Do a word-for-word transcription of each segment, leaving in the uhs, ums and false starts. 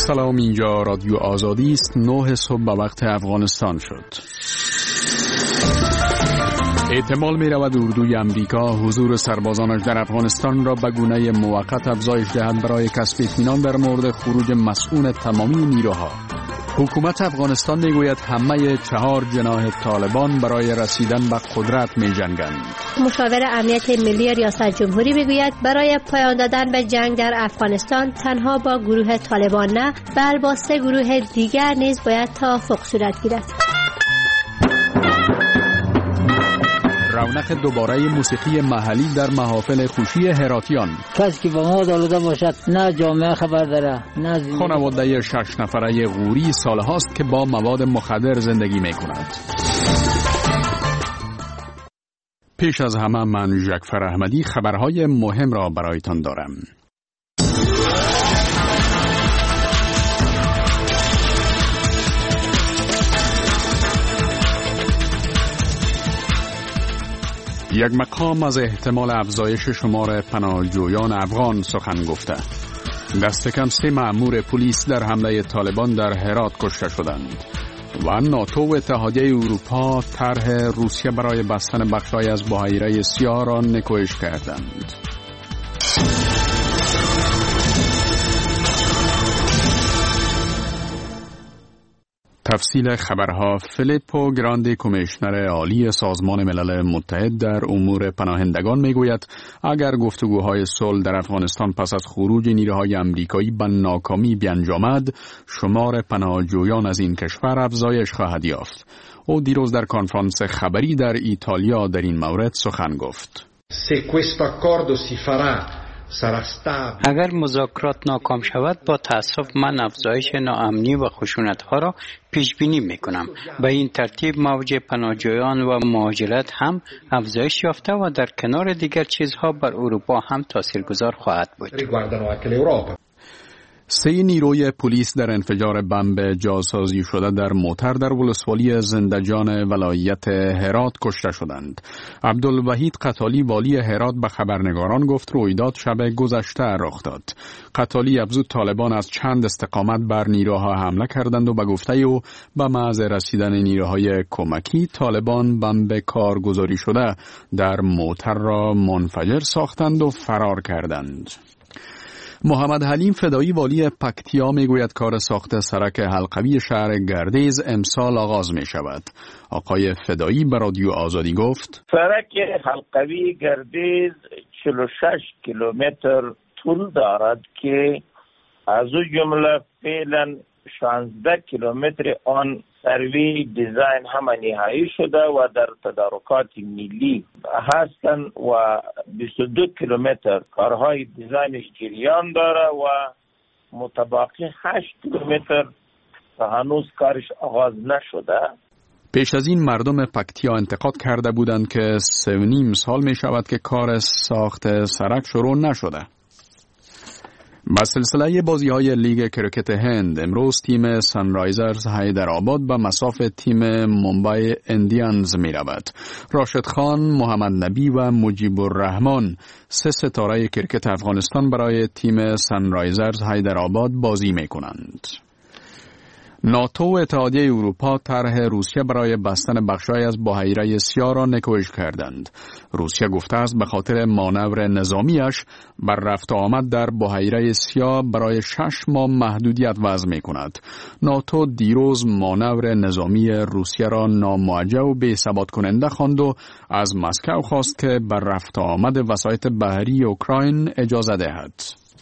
سلام، اینجا رادیو آزادی است. نه صبح به وقت افغانستان شد. احتمال می رود اردوی امریکا حضور سربازانش در افغانستان را به گونه موقت افزایش دهد برای کسب اطمینان در مورد خروج مسئول تمامی نیروها. حکومت افغانستان می گوید همه چهار جناح طالبان برای رسیدن به قدرت می جنگند. مشاور امنیت ملی ریاست جمهوری می گوید برای پایان دادن به جنگ در افغانستان تنها با گروه طالبان نه، بل با سه گروه دیگر نیز باید توافق صورت گیرد. رونق دوباره موسیقی محلی در محافل خوشی هراتیان. کسی که با ما آلوده باشد نه جامعه خبر داره نه زندگی. خانواده شش نفره غوری سالهاست که با مواد مخدر زندگی می کند. پیش از همه من جعفر احمدی خبرهای مهم را برایتان دارم. یک مقام از احتمال افزایش شمار پناهجویان افغان سخن گفته. دست کم سه مأمور پلیس در حمله طالبان در هرات کشته شدند. و ناتو و اتحادیه اروپا طرح روسیه برای بستن بخش‌هایی از بحیره سیاه را نکوهش کردند. تفصیل خبرها. فیلیپو گراندی کمیشنر عالی سازمان ملل متحد در امور پناهندگان میگوید اگر گفتگوهای صلح در افغانستان پس از خروج نیروهای آمریکایی به ناکامی بیانجامد، شمار پناهجویان از این کشور افزایش خواهد یافت. او دیروز در کنفرانس خبری در ایتالیا در این مورد سخن گفت. Se questo accordo si farà اگر مذاکرات ناکام شود، با تأسف من افزایش ناامنی و خشونت‌ها را پیش بینی می‌کنم. به این ترتیب موج پناهجویان و مهاجرت هم افزایش یافته و در کنار دیگر چیزها بر اروپا هم تاثیرگذار خواهد بود. سه نیروی پلیس در انفجار بمب جاسازی شده در موتر در ولسوالی زندجان ولایت هرات کشته شدند. عبدالوحید قتالی والی هرات به خبرنگاران گفت رویداد شب گذشته رخ داد. قتالی افزود طالبان از چند استقامت بر نیروها حمله کردند و به گفته او به محض رسیدن نیروهای کمکی طالبان بمب کارگزاری شده در موتر را منفجر ساختند و فرار کردند. محمد حلیم فدایی والی پکتیا میگوید کار ساخت سرک حلقوی شهر گردیز امسال آغاز می شود. آقای فدایی به رادیو آزادی گفت سرک حلقوی گردیز چهل و شش کیلومتر طول دارد که از او جمله فعلا شانزده کیلومتر آن سروی دیزاین هم نهایی شده و در تدارکات ملی هستند و بیست و دو کیلومتر کارهای دیزاینش جریان داره و متبقی هشت کیلومتر هنوز کارش آغاز نشده. پیش از این مردم پکتیا انتقاد کرده بودند که سه و نیم سال می شود که کار ساخت سرک شروع نشده. با سلسله بازی‌های لیگ کرکت هند امروز تیم سانرایزرز حیدرآباد به مصاف تیم ممبای اندیانز می‌رود. راشد خان، محمد نبی و مجیب الرحمن سه ستاره کرکت افغانستان برای تیم سانرایزرز حیدرآباد بازی می‌کنند. ناتو و اتحادیه اروپا طرح روسیه برای بستن بخش‌هایی از بحیره سیاه را نکوهش کردند. روسیه گفته است به خاطر مانور نظامیش بر رفت و آمد در بحیره سیاه برای شش ماه محدودیت وضع می‌کند. ناتو دیروز مانور نظامی روسیه را ناموجه و بی‌ثبات کننده خواند و از مسکو خواست که بر رفت و آمد وسایط بحری اوکراین اجازه دهد.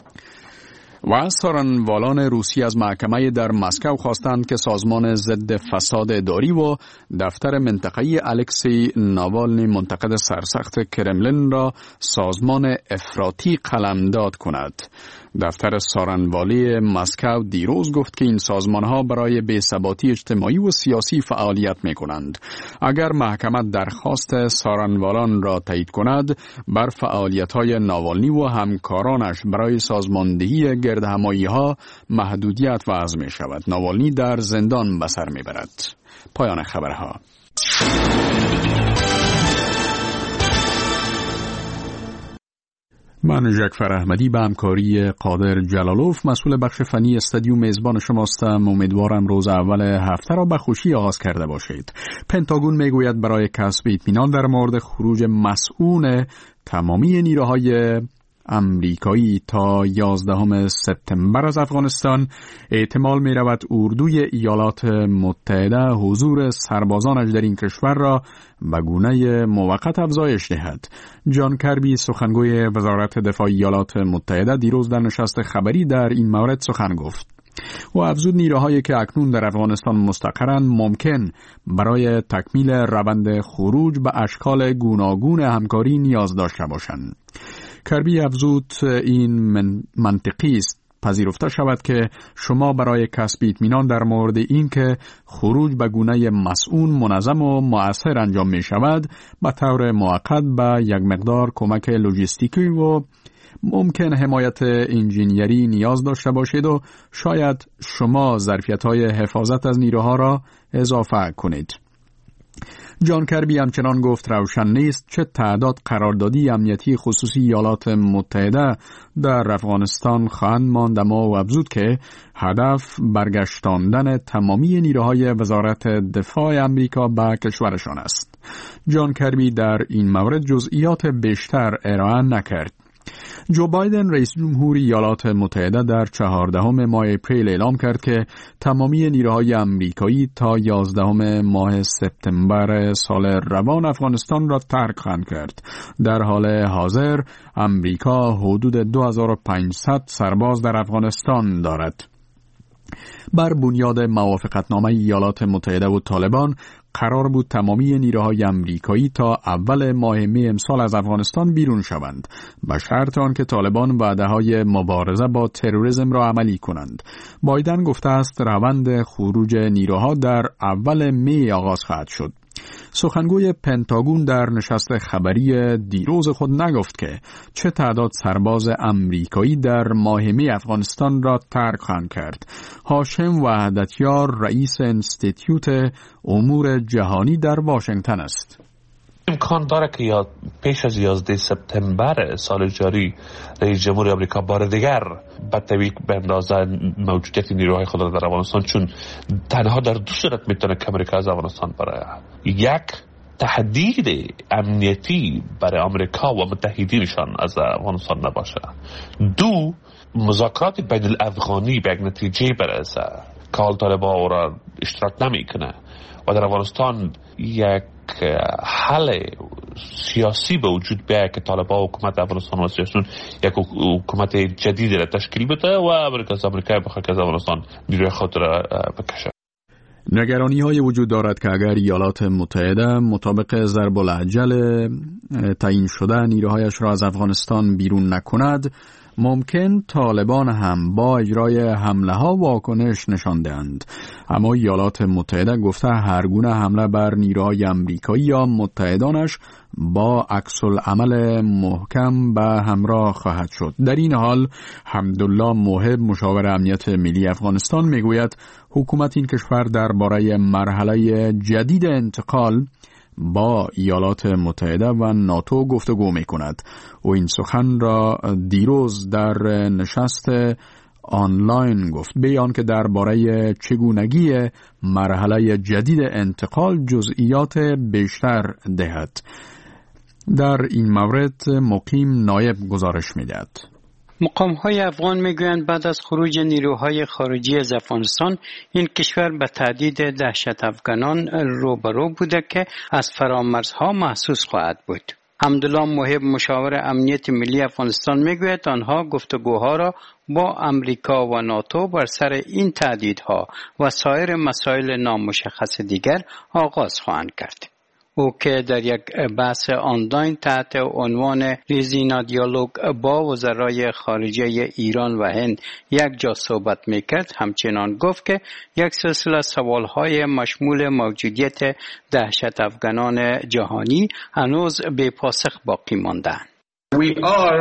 و سارنوالان روسی از محکمه در مسکو خواستند که سازمان ضد فساد اداری و دفتر منطقه‌ای الکسی ناوالنی منتقد سرسخت کرملین را سازمان افراطی قلمداد کند. دفتر سارنوالی مسکو دیروز گفت که این سازمان‌ها برای بی‌ثباتی اجتماعی و سیاسی فعالیت می‌کنند. اگر محکمه درخواست سارنوالان را تایید کند، بر فعالیت‌های ناوالنی و همکارانش برای سازماندهی گردهمایی‌ها محدودیت وضع می‌شود. ناوالنی در زندان به سر می‌برد. پایان خبرها. من جعفر احمدی به همکاری قادر جلالوف مسئول بخش فنی استادیو میزبان شماستم. امیدوارم روز اول هفته را به خوشی آغاز کرده باشید. پنتاگون میگوید برای کسب اطمینان در مورد خروج مسئول تمامی نیروهای امریکایی تا یازدهم سپتامبر از افغانستان احتمال می رود اردوی ایالات متحده حضور سربازانش در این کشور را به گونه موقت افزایش دهد. جان کربی سخنگوی وزارت دفاع ایالات متحده دیروز در نشست خبری در این مورد سخن گفت. و افزود نیروهایی که اکنون در افغانستان مستقرند ممکن برای تکمیل روند خروج به اشکال گوناگون همکاری نیاز داشته باشند. کربی افزود این من منطقی است پذیرفته شود که شما برای کسب اطمینان در مورد این که خروج به گونه مسئول منظم و مؤثر انجام می شود به طور موقت به یک مقدار کمک لوجستیکی و ممکن حمایت انجینیری نیاز داشته باشید و شاید شما ظرفیت‌های حفاظت از نیروها را اضافه کنید. جان کربی همچنان گفت روشن نیست چه تعداد قراردادی امنیتی خصوصی ایالات متحده در افغانستان خواهند ماند، اما و افزود که هدف برگشتاندن تمامی نیروهای وزارت دفاع امریکا به کشورشان است. جان کربی در این مورد جزئیات بیشتر ارائه نکرد. جو بایدن رئیس جمهور ایالات متحده در چهاردهم ماه اپریل اعلام کرد که تمامی نیروهای امریکایی تا یازدهم ماه سپتامبر سال روان افغانستان را ترک خواهند کرد. در حال حاضر امریکا حدود دو هزار و پانصد سرباز در افغانستان دارد. بر بنیاد موافقتنامه ایالات متحده و طالبان قرار بود تمامی نیروهای امریکایی تا اول ماه می امسال از افغانستان بیرون شوند به شرط آنکه طالبان وعده‌های مبارزه با تروریسم را عملی کنند. بایدن گفته است روند خروج نیروها در اول می آغاز خواهد شد. سخنگوی پنتاگون در نشست خبری دیروز خود نگفت که چه تعداد سرباز امریکایی در ماه می افغانستان را ترک خواهند کرد. هاشم وحدتیار رئیس انستیتیوت امور جهانی در واشنگتن است. امکان داره که یا پیش از یازده سپتامبر سال جاری رئیس جمهور آمریکا بار دیگر به توییق بندازه موجودیت نیروهای خود را در افغانستان، چون تنها در دو صورت میتونه که امریکا از افغانستان بره: یک، تهدید امنیتی برای آمریکا و متحدینشان از افغانستان نباشه; دو، مذاکرات بین الافغانی به یک نتیجه برسه که حال طالبان او را اشتراک نمیکنه و در افغانستان یک حل سیاسی به وجود بیاید که طالبان حکومت افغانستان و سیاستون یک حکومت جدیدی را تشکیل بده و امریکا از امریکا بخواد که از افغانستان نیروی خود را بکشه. نگرانی های وجود دارد که اگر ایالات متحده مطابق ضرب العجل تعیین شده نیروهایش را از افغانستان بیرون نکند، ممکن طالبان هم با اجرای حمله ها واکنش نشان دهند. اما ایالات متحده گفته هر گونه حمله بر نیروهای امریکایی یا متحدانش با عکس العمل محکم به همراه خواهد شد. در این حال حمدالله موهب مشاور امنیت ملی افغانستان میگوید حکومت این کشور درباره مرحله جدید انتقال با ایالات متحده و ناتو گفتگو می کند. و این سخن را دیروز در نشست آنلاین گفت، بیان که درباره چگونگی مرحله جدید انتقال جزئیات بیشتر دهد. در این مورد مقیم نایب گزارش می دهد. مقام های افغان میگویند بعد از خروج نیروهای خارجی از افغانستان این کشور به تهدید دهشت افغانان روبرو بوده که از فرامرزها محسوس خواهد بود. حمدالله موهب مشاور امنیت ملی افغانستان میگوید آنها گفتگوها را با امریکا و ناتو بر سر این تهدیدها و سایر مسائل نامشخص دیگر آغاز خواهند کرد. او که در یک بحث آنلاین تحت عنوان ریزینا دیالوگ با وزرای خارجه ایران و هند یک جا صحبت میکرد، همچنان گفت که یک سلسله سوالهای مشمول موجودیت دهشت افغانان جهانی هنوز بی پاسخ باقی ماندند. We are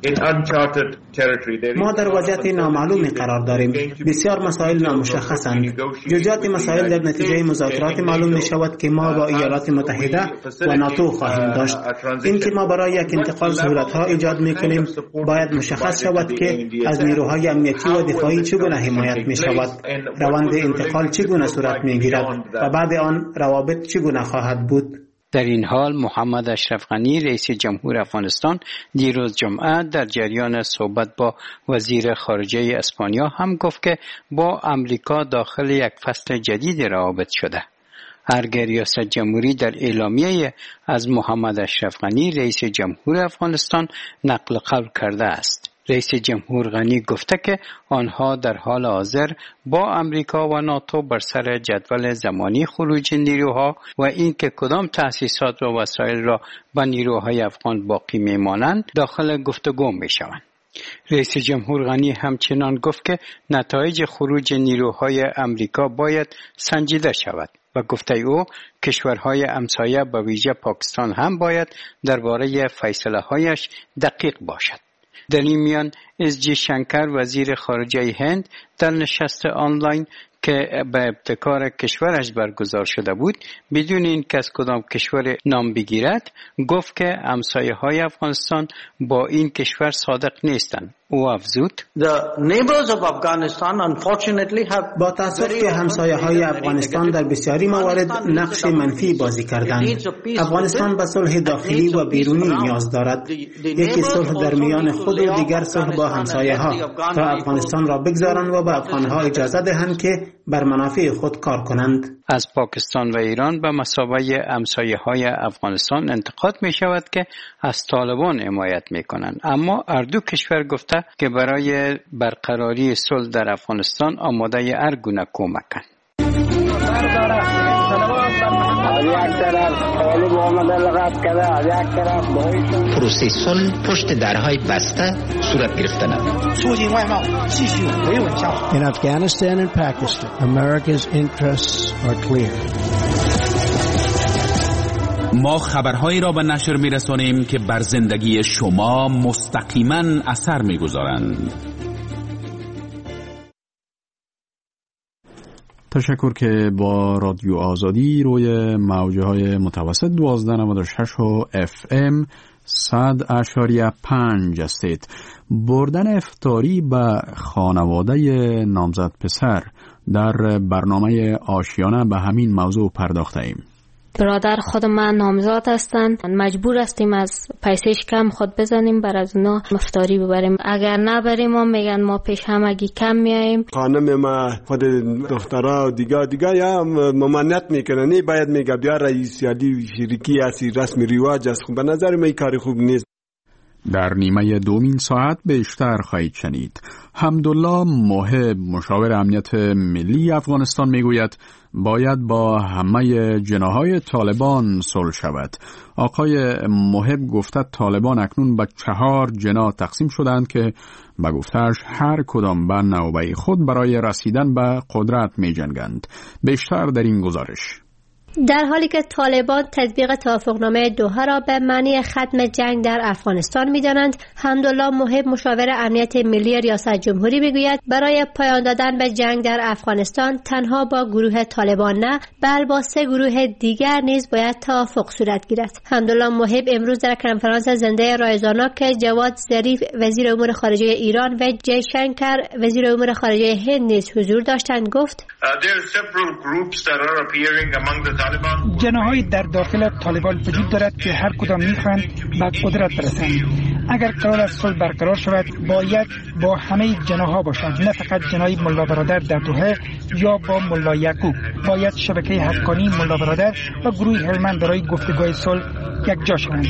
ما در وضعیت نامعلومی قرار داریم. بسیار مسائل نامشخصند. جزئیات مسائل در نتیجه مذاکرات معلوم می شود که ما با ایالات متحده و ناتو خواهیم داشت. این که ما برای یک انتقال سهولت‌ها ایجاد می کنیم باید مشخص شود که از نیروهای امنیتی و دفاعی چگونه حمایت می شود، روند انتقال چگونه صورت می گیرد و بعد آن روابط چگونه خواهد بود. در این حال محمد اشرف غنی رئیس جمهور افغانستان دیروز جمعه در جریان صحبت با وزیر خارجه اسپانیا هم گفت که با امریکا داخل یک فصل جدید روابط شده. هرگاه ریاست جمهوری در اعلامیه از محمد اشرف غنی رئیس جمهور افغانستان نقل قول کرده است. رئیس جمهور غنی گفته که آنها در حال حاضر با امریکا و ناتو بر سر جدول زمانی خروج نیروها و اینکه کدام تأسیسات و وسایل را به نیروهای افغان باقی میمانند داخل گفتگو میشوند. رئیس جمهور غنی همچنان گفت که نتایج خروج نیروهای امریکا باید سنجیده شود و گفته او کشورهای همسایه به ویژه پاکستان هم باید درباره فیصله‌هایش دقیق باشد. در این میان اس جی شنکر وزیر خارجه هند در نشست آنلاین که به ابتکار کشورش برگزار شده بود بدون این که از کدام کشور نام بگیرد گفت که همسایه‌های افغانستان با این کشور صادق نیستند. او افزود با تأسف که همسایه‌های افغانستان در بسیاری موارد نقش منفی بازی کردند. افغانستان به صلح داخلی و بیرونی نیاز دارد. یکی صلح در میان خود و دیگر صلح با همسایه‌ها تا افغانستان را بگذارند و به افغان‌ها اجازه دهند که بر منافع خود کار کنند. از پاکستان و ایران به مثابه همسایه‌های افغانستان انتقاد می شود که از طالبان حمایت می کنند، اما هر دو کشور گفته که برای برقراری صلح در افغانستان آماده هر گونه کمکند. پروسه صلح پشت درهای بسته صورت گرفتند. In Afghanistan and Pakistan, America's interests are clear. ما خبرهایی را به نشر می‌رسانیم که بر زندگی شما مستقیما اثر می‌گذارند. تشکر که با رادیو آزادی روی موج‌های متوسط دوازده نود و شش و اف ام صد اشاریه پنج هستید. بردن افطاری به خانواده نامزد پسر در برنامه آشیانه به همین موضوع پرداخته ایم. برادر خود من نامزاد هستند، مجبور هستیم از پیسش کم خود بزنیم بر از اونا افطاری ببریم. اگر نبریم ما میگن ما پیش همگی کم میاییم. خانم ما خود دخترها و دیگه دیگه یا ممانعت میکنه، نه باید میگه بیا رئیس یادی شریکی اسی رسمی رواج است. خب به نظر من کاری خوب نیست. در نیمه دومین ساعت بیشتر خواهید شنید. حمدالله محب مشاور امنیت ملی افغانستان میگوید باید با همه جناحهای طالبان صلح شود. آقای محب گفته طالبان اکنون به چهار جناح تقسیم شدند که به گفتهش هر کدام به نوبه خود برای رسیدن به قدرت می جنگند. بیشتر در این گزارش. در حالی که طالبان تطبیق توافقنامه دوحه را به معنی ختم جنگ در افغانستان می‌دانند، حمدالله محب مشاور امنیت ملی ریاست جمهوری می‌گوید برای پایان دادن به جنگ در افغانستان تنها با گروه طالبان نه، بل با سه گروه دیگر نیز باید توافق صورت گیرد. حمدالله محب امروز در کنفرانس زنده رایزانا که جواد ظریف وزیر امور خارجه ایران و جی شنکر وزیر امور خارجه هند نیز حضور داشتند گفت: جناح‌های در داخل طالبان وجود دارد که هر کدام می‌خواهند به قدرت برسند. اگر قرار است صلح برقرار شود باید با همه جناح‌ها باشد، نه فقط جناح ملا برادر در دوحه یا با ملا یعقوب. باید شبکه حقانی ملا برادر و گروه هلمند برای گفتگوی صلح یک جا شوند.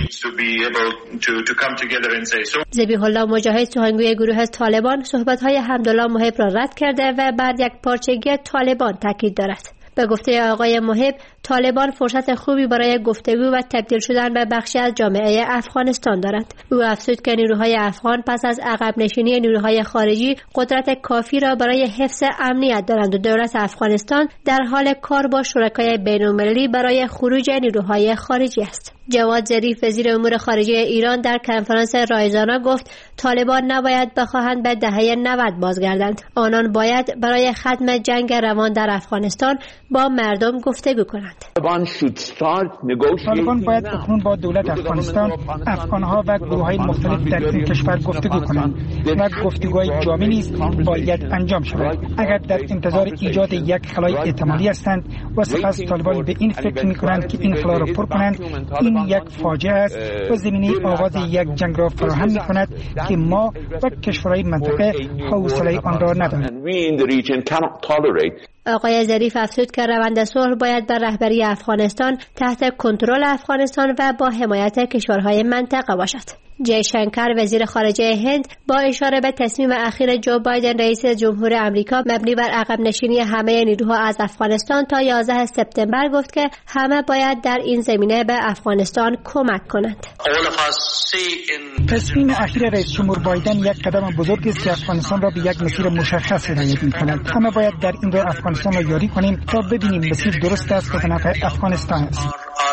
ذبیح الله مجاهد سخنگوی گروه طالبان صحبت‌های حمدالله محب را رد کرده و بر یک پارچگی طالبان تاکید دارد. به گفته آقای محب، طالبان فرصت خوبی برای گفتگو و تبدیل شدن به بخشی از جامعه افغانستان دارند. او افزود که نیروهای افغان پس از عقب نشینی نیروهای خارجی قدرت کافی را برای حفظ امنیت دارند و دولت افغانستان در حال کار با شرکای بین‌المللی برای خروج نیروهای خارجی است. جواد ظریف وزیر امور خارجه ایران در کنفرانس رایزانا گفت طالبان نباید بخواهند به دهه نود بازگردند. آنان باید برای ختم جنگ روان در افغانستان با مردم گفتگو کنند. طالبان باید اکنون با دولت افغانستان، افغانها و گروه‌های مختلف در این کشور گفتگو کنند و گفتگوهای جامع نیز باید انجام شود. اگر در انتظار ایجاد یک خلای احتمالی هستند و سپس طالبان به این فکر می‌کنند که این خلا را پر کنند، این یک فاجعه است و زمینه آغاز یک جنگ را فراهم می‌کند که ما و کشورهای منطقه حوصله آن را نداریم. آقای ظریف افزود که روند صلح باید بر رهبری افغانستان تحت کنترل افغانستان و با حمایت کشورهای منطقه باشد. جی شنکر وزیر خارجه هند با اشاره به تصمیم اخیر جو بایدن رئیس جمهور آمریکا مبنی بر عقب نشینی همه نیروها از افغانستان تا یازده سپتامبر گفت که همه باید در این زمینه به افغانستان کمک کنند. تصمیم اخیر رئیس جمهور بایدن یک قدم بزرگ است که افغانستان را به یک مسیر مشخص هدایت می‌کند. همه باید در این راه افغانستان را یاری کنیم تا ببینیم مسیر درست است و به نفع افغانستان است.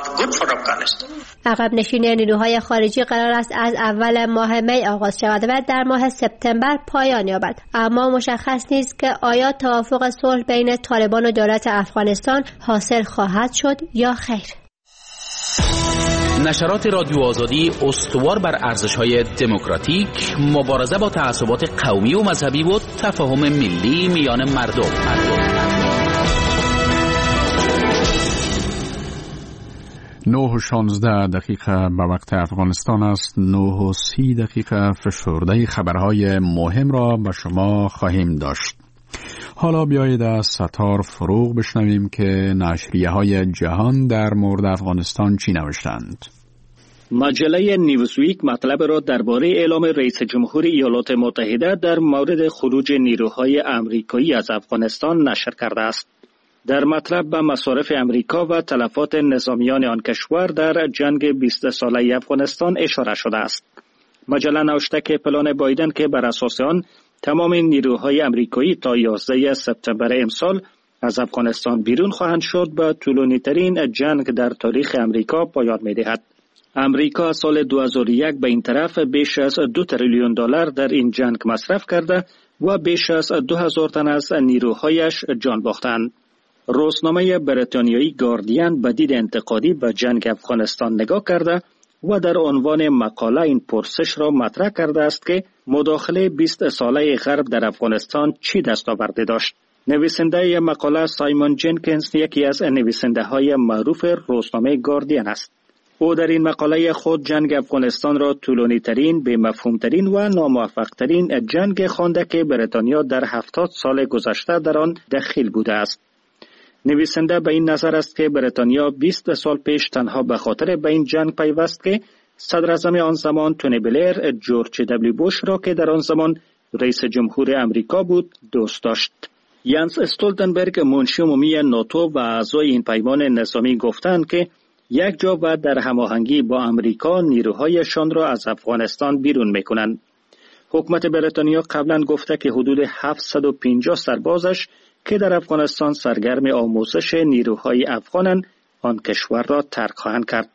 عقب نشینی نیروهای خارجی قرار است از اول ماه می آغاز شود و در ماه سپتامبر پایان یابد، اما مشخص نیست که آیا توافق صلح بین طالبان و دولت افغانستان حاصل خواهد شد یا خیر. نشرات رادیو آزادی استوار بر ارزش‌های دموکراتیک، مبارزه با تعصبات قومی و مذهبی و تفاهم ملی میان مردم. نه و شانزده دقیقه به وقت افغانستان است. نه و سی دقیقه فشرده خبرهای مهم را به شما خواهیم داشت. حالا بیایید از ستار فروغ بشنویم که نشریه های جهان در مورد افغانستان چی نوشتند. مجله نیوزویک مطلب را درباره اعلام رئیس جمهور ایالات متحده در مورد خروج نیروهای آمریکایی از افغانستان نشر کرده است. در مطلب به مصارف امریکا و تلفات نظامیان آن کشور در جنگ بیست ساله افغانستان اشاره شده است. مجله نوشته که پلان بایدن که بر اساس آن تمام نیروهای امریکایی تا یازده سپتامبر امسال از افغانستان بیرون خواهند شد به طولانی ترین جنگ در تاریخ امریکا پایان می دهد. امریکا سال دو هزار و یک به این طرف بیش از دو تریلیون دلار در این جنگ مصرف کرده و بیش از دو هزار تن از نیروهایش جان باختند. روزنامه بریتانیایی گاردین به دید انتقادی به جنگ افغانستان نگاه کرده و در عنوان مقاله این پرسش را مطرح کرده است که مداخله بیست ساله غرب در افغانستان چی دستاوردی داشت. نویسنده مقاله سایمون جنکینز یکی از نویسنده های معروف روزنامه گاردین است. او در این مقاله خود جنگ افغانستان را طولانی ترین، به مفهوم ترین و ناموفق ترین جنگ خوانده که بریتانیا در هفتاد سال گذشته در آن دخیل بوده است. نویسنده به این نظر است که بریتانیا بیست سال پیش تنها به خاطر به این جنگ پیوست که صدر اعظم آن زمان تونی بلیر جورج دبلیو بوش را که در آن زمان رئیس جمهور امریکا بود دوست داشت. یانس استولتنبرگ منشی عمومی ناتو و اعضای این پیمان نظامی گفتند که یک جا و در هماهنگی با امریکا نیروهایشان را از افغانستان بیرون میکنند. حکومت بریتانیا قبلا گفته که حدود هفتصد و پنجاه سربازش که در افغانستان سرگرم آموزش نیروهای افغانند آن کشور را ترک خواهند کرد.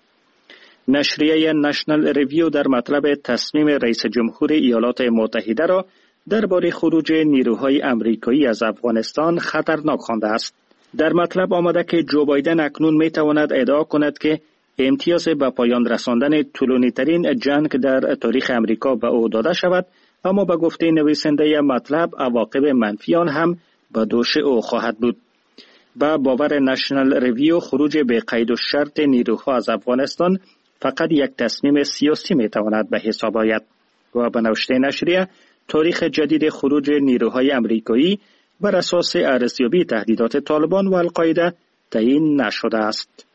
نشریه نشنل ریویو در مطلب تصمیم رئیس جمهور ایالات متحده را درباره خروج نیروهای آمریکایی از افغانستان خطرناک خوانده است. در مطلب آمده که جو بایدن اکنون می تواند ادعا کند که امتیاز به پایان رساندن طولانی ترین جنگ در تاریخ امریکا به او داده شود، اما به گفته نویسنده مطلب عواقب منفی آن هم به دوش او خواهد بود. با باور نشنل ریویو خروج به قید و شرط نیروها از افغانستان فقط یک تصمیم سیاسی می تواند به حساب آید و به نوشته نشریه تاریخ جدید خروج نیروهای امریکایی بر اساس ارزیابی تهدیدات طالبان و القاعده تعیین نشده است.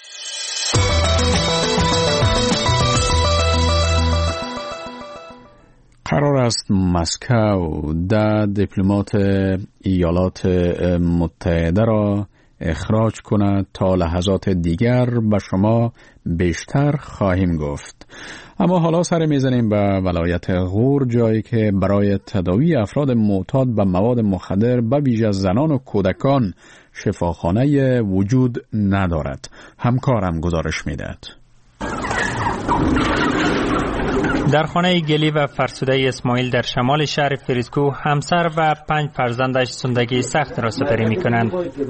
قرار است مسکو ده دیپلمات ایالات متحده را اخراج کند. تا لحظات دیگر به شما بیشتر خواهیم گفت. اما حالا سر میزنیم به ولایت غور، جایی که برای تداوی افراد معتاد به مواد مخدر به ویژه زنان و کودکان شفاخانه وجود ندارد. همکارم گزارش میدهد. در خانه گلی و فرسوده اسماعیل در شمال شهر فریسکو همسر و پنج فرزندش زندگی سخت را سپری می کنند.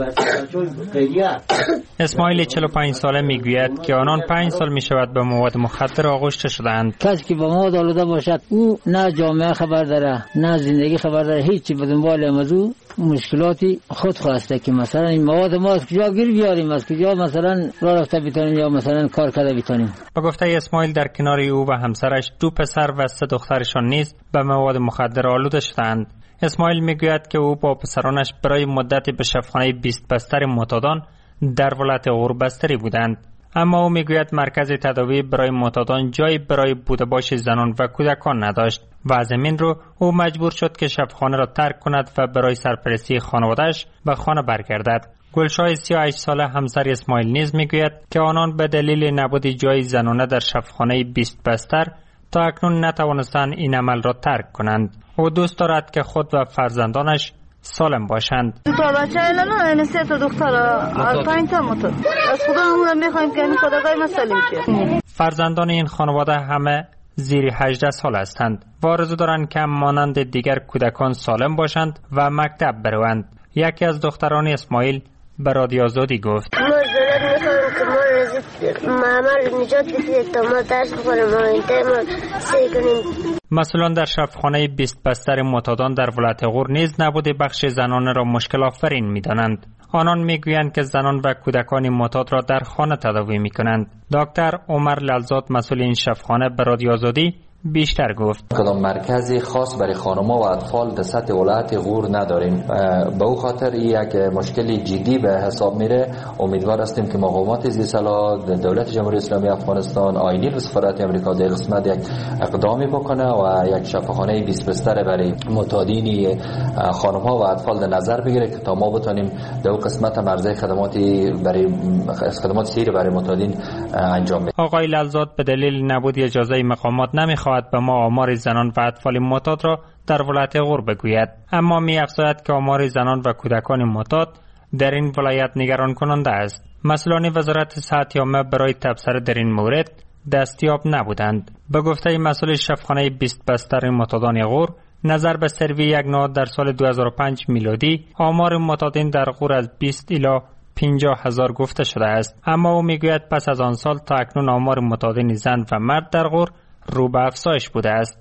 اسماعیل چهل و پنج ساله می گوید که آنان پنج سال می شود به مواد مخدر آغشته شدند. کسی که با مواد آلوده باشد او نه جامعه خبر داره نه زندگی خبر داره، هیچی به دنبال موضوع مشکلاتی خود خواسته که مثلا این مواد ما از کجا گیر بیاریم، از کجا مثلا راه رفته بتونیم یا مثلا کار کرده بتونیم. به گفته اسماعیل در کنار او و همسرش دو پسر و سه دخترشان نیز به مواد مخدر آلوده شدند. اسماعیل میگوید که او با پسرانش برای مدتی به شفاخانه بیست بستر معتادان در ولایت غور بستری بودند، اما او میگوید مرکز تداوی برای معتادان جایی برای بوده باش زنان و کودکان نداشت و از همین رو او مجبور شد که شفاخانه را ترک کند و برای سرپرستی خانواده‌اش به خانه برگردد. گلشاه سی و هشت ساله همسر اسماعیل نیز میگوید که آنان به دلیل نبود جای زنانه در شفاخانه بیست بستر تا اکنون نتوانستند این عمل را ترک کنند. او دوست دارد که خود و فرزندانش سالم باشند. دو تا بچه الان نه سه تا دختر از پنج تا موتور از خدا همون میخوایم که این خدای ما سالم شه. فرزندان این خانواده همه زیر هجده سال هستند و آرزو دارند که مانند دیگر کودکان سالم باشند و مکتب بروند. یکی از دختران اسماعیل به رادیو آزادی گفت: ما دولت میخوایم که ما رزید معمل نجات بدید تا ما درس بخوریم و اینطور ما سعی کنیم. مسئولان در شفاخانه بیست بستر معتادان در ولایت غور نیز نبود بخش زنانه را مشکل آفرین می‌دانند. آنان میگویند که زنان و کودکان معتاد را در خانه تداوی می‌کنند. دکتر عمر لالزاد مسئول این شفاخانه به رادیو آزادی بیشتر گفت: کدام مرکزی خاص برای خانم‌ها و اطفال در سطح ولایت غور نداریم. به او خاطر یک مشکلی جدی به حساب میره. امیدوار هستیم که مقامات زیرساخت دولت جمهوری اسلامی افغانستان، آیینی و سفارت آمریکا در قسمت یک اقدامی بکنه و یک شفاخانه بیست بستر برای معتادین خانم‌ها و اطفال در نظر بگیره که تا ما بتونیم در اون قسمت مرزه خدماتی برای خدمات سیر برای معتادین انجام بدیم. آقای لالزاد به دلیل نبود اجازه مقامات نمیخواد به ما آمار زنان و اطفال معتاد را در ولایت غور بگوید، اما می افزاید که آمار زنان و کودکان معتاد در این ولایت نگران کننده است. مسئولان وزارت صحت عامه برای تبصره در این مورد دستیاب نبودند. به گفته مسئول شفاخانه بیست بستر معتادان غور، نظر به سروی یک نهاد در سال دو هزار و پنج میلادی آمار معتادین در غور از بیست الی پنجاه هزار گفته شده است، اما او میگوید پس از آن سال تا اکنون آمار معتادین زن و مرد در غور رو به افزایش بوده است.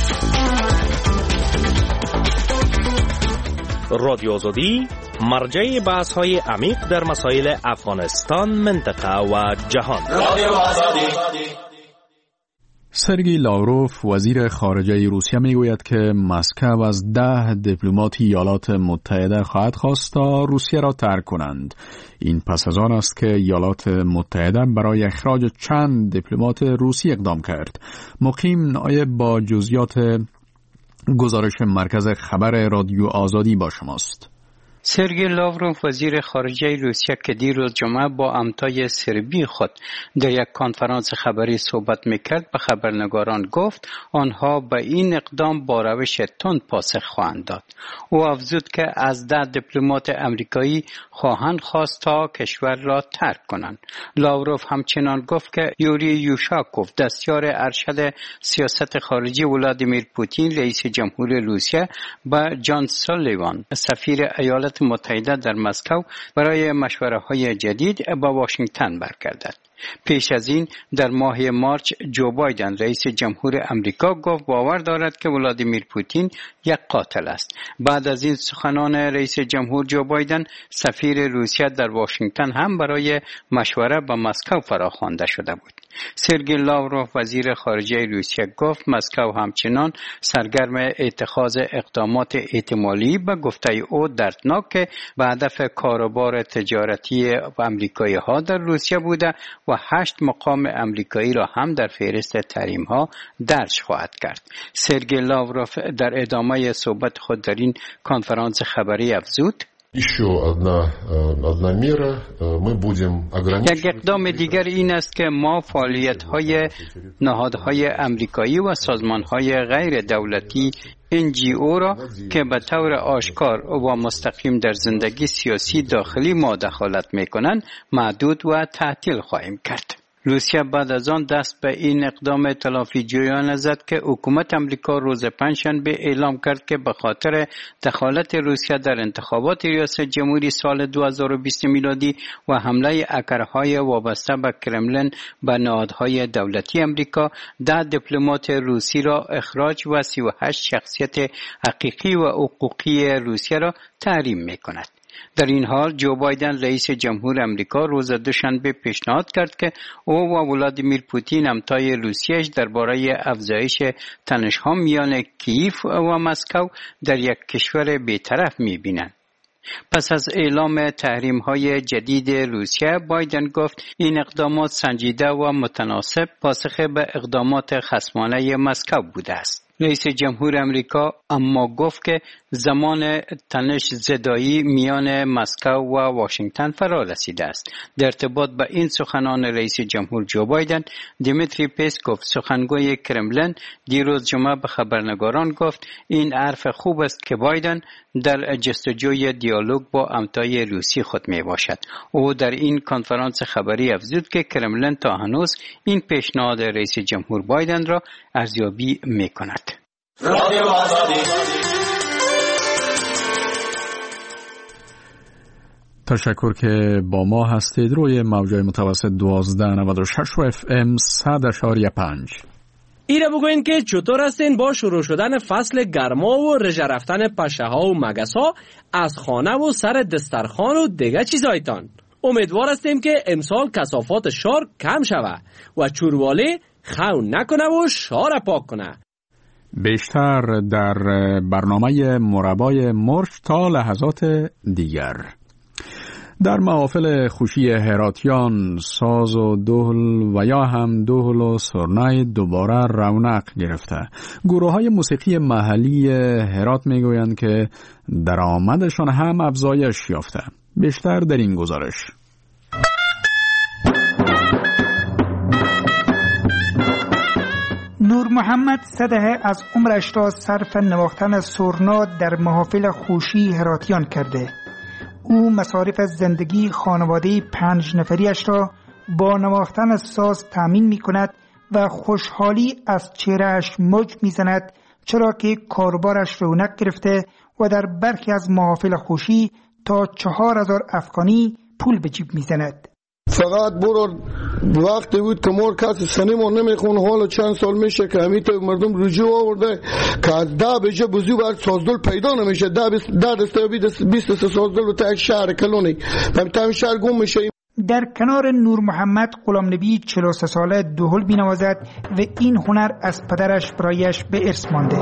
رادیو آزادی مرجع بحث های عمیق در مسائل افغانستان، منطقه و جهان. رادیو آزادی. سرگئی لاوروف وزیر خارجه روسیه میگوید که مسکو از ده دیپلمات ایالات متحده خواهد خواست تا روسیه را ترک کنند. این پس از آن است که ایالات متحده برای اخراج چند دیپلمات روسی اقدام کرد. مقیم نایب با جزئیات گزارش مرکز خبر رادیو آزادی با شماست. سرگئی لاوروف وزیر خارجه روسیه که دیروز جمعه با همتای سربی خود در یک کنفرانس خبری صحبت میکرد به خبرنگاران گفت آنها به این اقدام با روش تند پاسخ خواهند داد. او افزود که از ده دیپلمات امریکایی خواهند خواست تا کشور را ترک کنند. لاوروف همچنان گفت که یوری یوشاکوف دستیار ارشد سیاست خارجی ولادیمیر پوتین رئیس جمهور روسیه با جان سالیوان سفیر ایالات متحده در مسکو برای مشوره‌های جدید با واشنگتن برگردد. پیش از این در ماه مارچ جو بایدن رئیس جمهور امریکا گفت باور دارد که ولادیمیر پوتین یک قاتل است. بعد از این سخنان رئیس جمهور جو بایدن سفیر روسیه در واشنگتن هم برای مشوره با مسکو فراخوانده شده بود. سرگئی لاوروف وزیر خارجه روسیه گفت مسکو همچنان سرگرم اتخاذ اقدامات احتمالی به گفته او دردناک به هدف کاروبار تجارتی امریکایی ها در روسیه بوده و هشت مقام امریکایی را هم در فهرست تحریم ها درج خواهد کرد. سرگئی لاوروف در ادامه صحبت خود در این کنفرانس خبری افزود یک اقدام دیگر این است که ما فعالیت‌های نهادهای امریکایی و سازمان‌های غیر دولتی ان جی او را که به طور آشکار و مستقیم در زندگی سیاسی داخلی ما دخالت می‌کنند محدود و تعطیل خواهیم کرد. روسیه بعد از آن دست به این اقدام تلافی جویانه زد که حکومت امریکا روز پنجشنبه اعلام کرد که به خاطر دخالت روسیه در انتخابات ریاست جمهوری سال دو هزار و بیست میلادی و حمله هکرهای وابسته به کرملین به نهادهای دولتی امریکا، ده دیپلمات روسی را اخراج و سی و هشت شخصیت حقیقی و حقوقی روسیه را تحریم می‌کند. در این حال جو بایدن رئیس جمهور امریکا روز دوشنبه پیشنهاد کرد که او و ولادیمیر پوتین همتای روسیه‌اش درباره افزایش تنش‌ها میان کیف و مسکو در یک کشور بی‌طرف می‌بینند. پس از اعلام تحریم‌های جدید روسیه، بایدن گفت این اقدامات سنجیده و متناسب پاسخ به اقدامات خصمانه مسکو بوده است. رئیس جمهور امریکا اما گفت که زمان تنش زدایی میان مسکو و واشنگتن فرا رسیده است. در ارتباط با این سخنان رئیس جمهور جو بایدن، دیمیتری پسکوف سخنگوی کرملین دیروز جمعه به خبرنگاران گفت این حرف خوب است که بایدن در جستجوی دیالوگ با همتای روسی خود می باشد. او در این کنفرانس خبری افزود که کرملین تا هنوز این پیشنهاد رئیس جمهور بایدن را ارزیابی می کند. تشکر که با ما هستید. روی موجای متوسط دوازده نود و شش و اف ام صد اشاری پنج. ایره بگوین که چطور هستین با شروع شدن فصل گرما و رژه رفتن پشه ها و مگس ها از خانه و سر دسترخوان و دیگه چیزایتان. امیدوار هستیم که امسال کثافات شار کم شوه و چوروالی خون نکنه و شار پاک کنه. بیشتر در برنامه مربای مرش تا لحظات دیگر. در محافل خوشی هراتیان ساز و دهل و یا هم دهل و سرنای دوباره رونق گرفته. گروه های موسیقی محلی هرات میگویند که درآمدشان هم افزایش یافته. بیشتر در این گزارش. نور محمد صدهه از عمرش را صرف نواختن سرنا در محافل خوشی هراتیان کرده. او مصارف زندگی خانواده پنج نفریش را با نواختن ساز تامین می کند و خوشحالی از چهرهش موج می زند، چرا که کاربارش رونق گرفته و در برخی از محافل خوشی تا چهار هزار افغانی پول به جیب می زند. فقط برو وقتی بود که مور کسی سنیمون نمیخون، حالا چند سال میشه که همیت مردم رجوع آورده که از ده بجه بزیو باید سازدل پیدا نمیشه. ده دسته بیست سازدل و تا یک شهر کلونی تا شهر گم میشه. در کنار نور محمد غلام نبی چهل و سه ساله دهل بینوازد و این هنر از پدرش برایش به ارث مانده.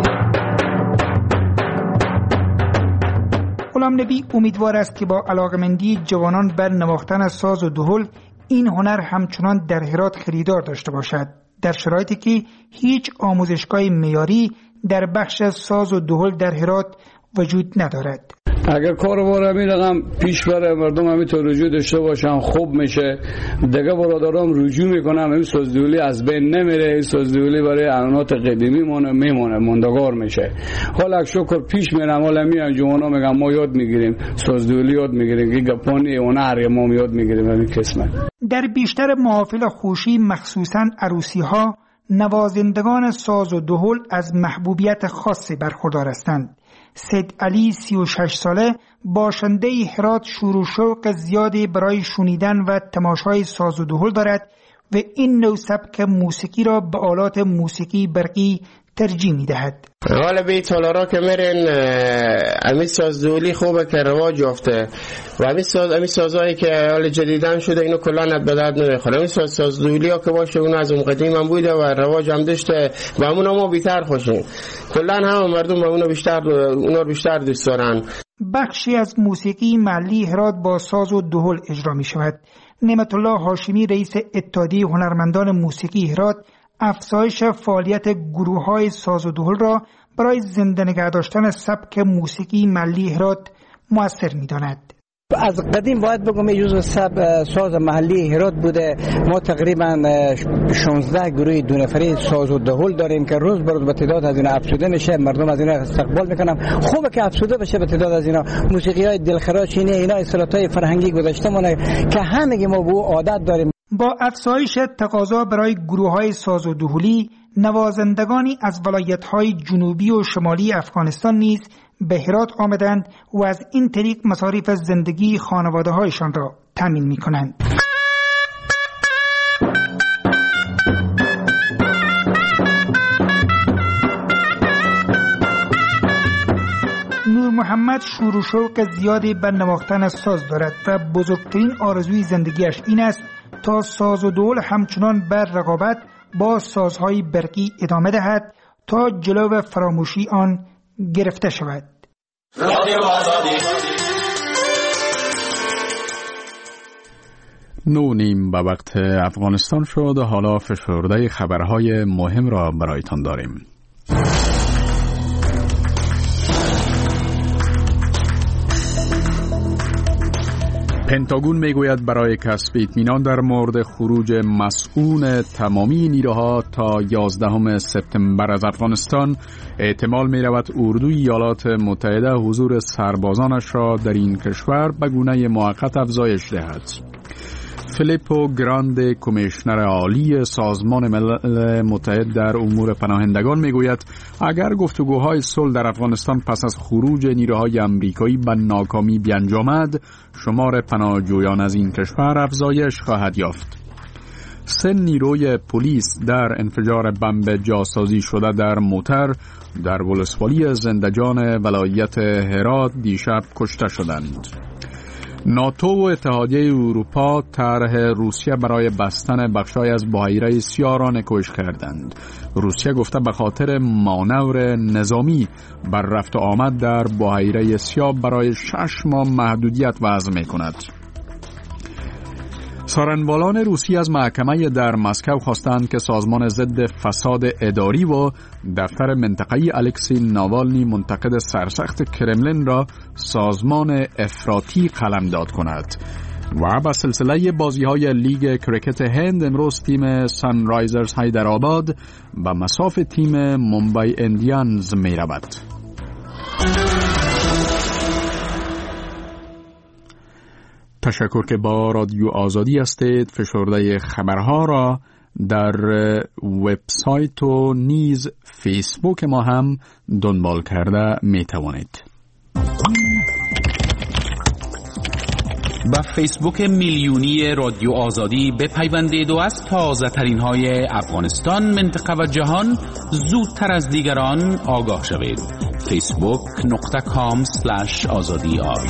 غلام نبی امیدوار است که با علاقمندی جوانان بر نواختن ساز و دهل این هنر همچنان در هرات خریدار داشته باشد، در شرایطی که هیچ آموزشگاه معیاری در بخش ساز و دهل در هرات وجود ندارد. اگر کاروبار همین رقم پیش بره، مردم همینطور رجوع داشته باشن، خوب میشه. دیگه برادرام رجوع میکنم، این سازدهلی از بین نمیره. این سازدهلی برای عنعنات قدیمی مونه میمونه، ماندگار میشه. حالا شکر پیش میرم، حالا میام جوانا میگم ما یاد میگیریم، سازدهلی یاد میگیریم، که گپانی هنر ما یاد میگیریم. همین قسمت در بیشتر محافل خوشی مخصوصاً عروسی ها نوازندگان ساز و دهل از محبوبیت خاصی برخوردار هستند. سید علی سی و شش ساله باشنده هرات شور و شوق زیادی برای شنیدن و تماشای ساز و دهل دارد و این نوع سبک موسیقی را به آلات موسیقی برقی ترجیح می دهد. حالا به تالارا که میرین امی سازدهلی خوبه که رواج یافته و امی ساز امی سازایی که حال جدیدن شده اینو کلا ند به درد نمیخوره. امی ساز سازدهلی ها که باشه اون از اون قدیم هم بوده و رواج هم داشته و همون ما بیشتر خوشیم. کلا هم مردم اونو بیشتر اونو بیشتر دوست دارن. بخشی از موسیقی محلی هرات با ساز و دهل اجرا می شود. نعمت الله هاشمی رئیس اتحادیه هنرمندان موسیقی هرات افزایش فعالیت گروه‌های ساز و دهل را برای زنده نگه داشتن سبک موسیقی محلی هرات مؤثر می‌داند. از قدیم باید بگم جزو سب ساز محلی هرات بوده. ما تقریبا شانزده گروه دو نفری ساز و دهل داریم که روز به روز به تعداد از اینا افزوده میشه، مردم از اینا استقبال میکنن. خوبه که افزوده بشه به تعداد از اینا. موسیقی های دلخراش اینه، اینا اصالتای فرهنگی گذشته مونه که همگی ما به عادت داریم. با افزایش تقاضا برای گروه‌های ساز و دهلی، نوازندگانی از ولایت‌های جنوبی و شمالی افغانستان نیز به هرات آمدند و از این طریق مصارف زندگی خانواده‌هایشان را تامین می‌کنند. نور محمد شور و شوق زیادی به نواختن ساز دارد و بزرگترین آرزوی زندگیش این است تا ساز و دهل همچنان بر رقابت با سازهای برقی ادامه دهد تا جلو فراموشی آن گرفته شود. نو نیم به وقت افغانستان شد. حالا فشرده خبرهای مهم را برایتان داریم. پنتاگون میگوید برای کسب اطمینان در مورد خروج مسئول تمامی نیروها تا یازدهم سپتامبر از افغانستان، احتمال می رود اردوی ایالات متحده حضور سربازانش را در این کشور به گونه موقت افزایش دهد. فیلیپو گراند، کمیشنر عالی سازمان ملل متحد در امور پناهندگان میگوید اگر گفتگوهای صلح در افغانستان پس از خروج نیروهای آمریکایی به ناکامی بیانجامد، شمار پناهجویان از این کشور افزایش خواهد یافت. سه نیروی پلیس در انفجار بمب جاسازی شده در موتر در ولسوالی زندجان ولایت هرات دیشب کشته شدند. ناتو و اتحادیه اروپا طرح روسیه برای بستن بخشای از بحیره سیاه را نکوش کردند. روسیه گفته به خاطر مانور نظامی بر رفت و آمد در بحیره سیاه برای شش ماه محدودیت وضع می کند. سارنوالان روسی از محکمه در مسکو خواستند که سازمان ضد فساد اداری و دفتر منطقه‌ای الکسی ناوالنی منتقد سرسخت کرملین را سازمان افراطی قلمداد کند. و با سلسله بازی‌های لیگ کریکت هند امروز تیم سانرایزرز حیدرآباد به مصاف تیم ممبئی اندیانز می‌رود. تشکر که با رادیو آزادی هستید. فشرده خبرها را در وبسایت و نیز فیسبوک ما هم دنبال کرده می توانید. با فیسبوک میلیونی رادیو آزادی بپیوندید و از تازه ترین های افغانستان، منطقه و جهان زودتر از دیگران آگاه شوید. فیسبوک نقطه کام سلش آزادی آر.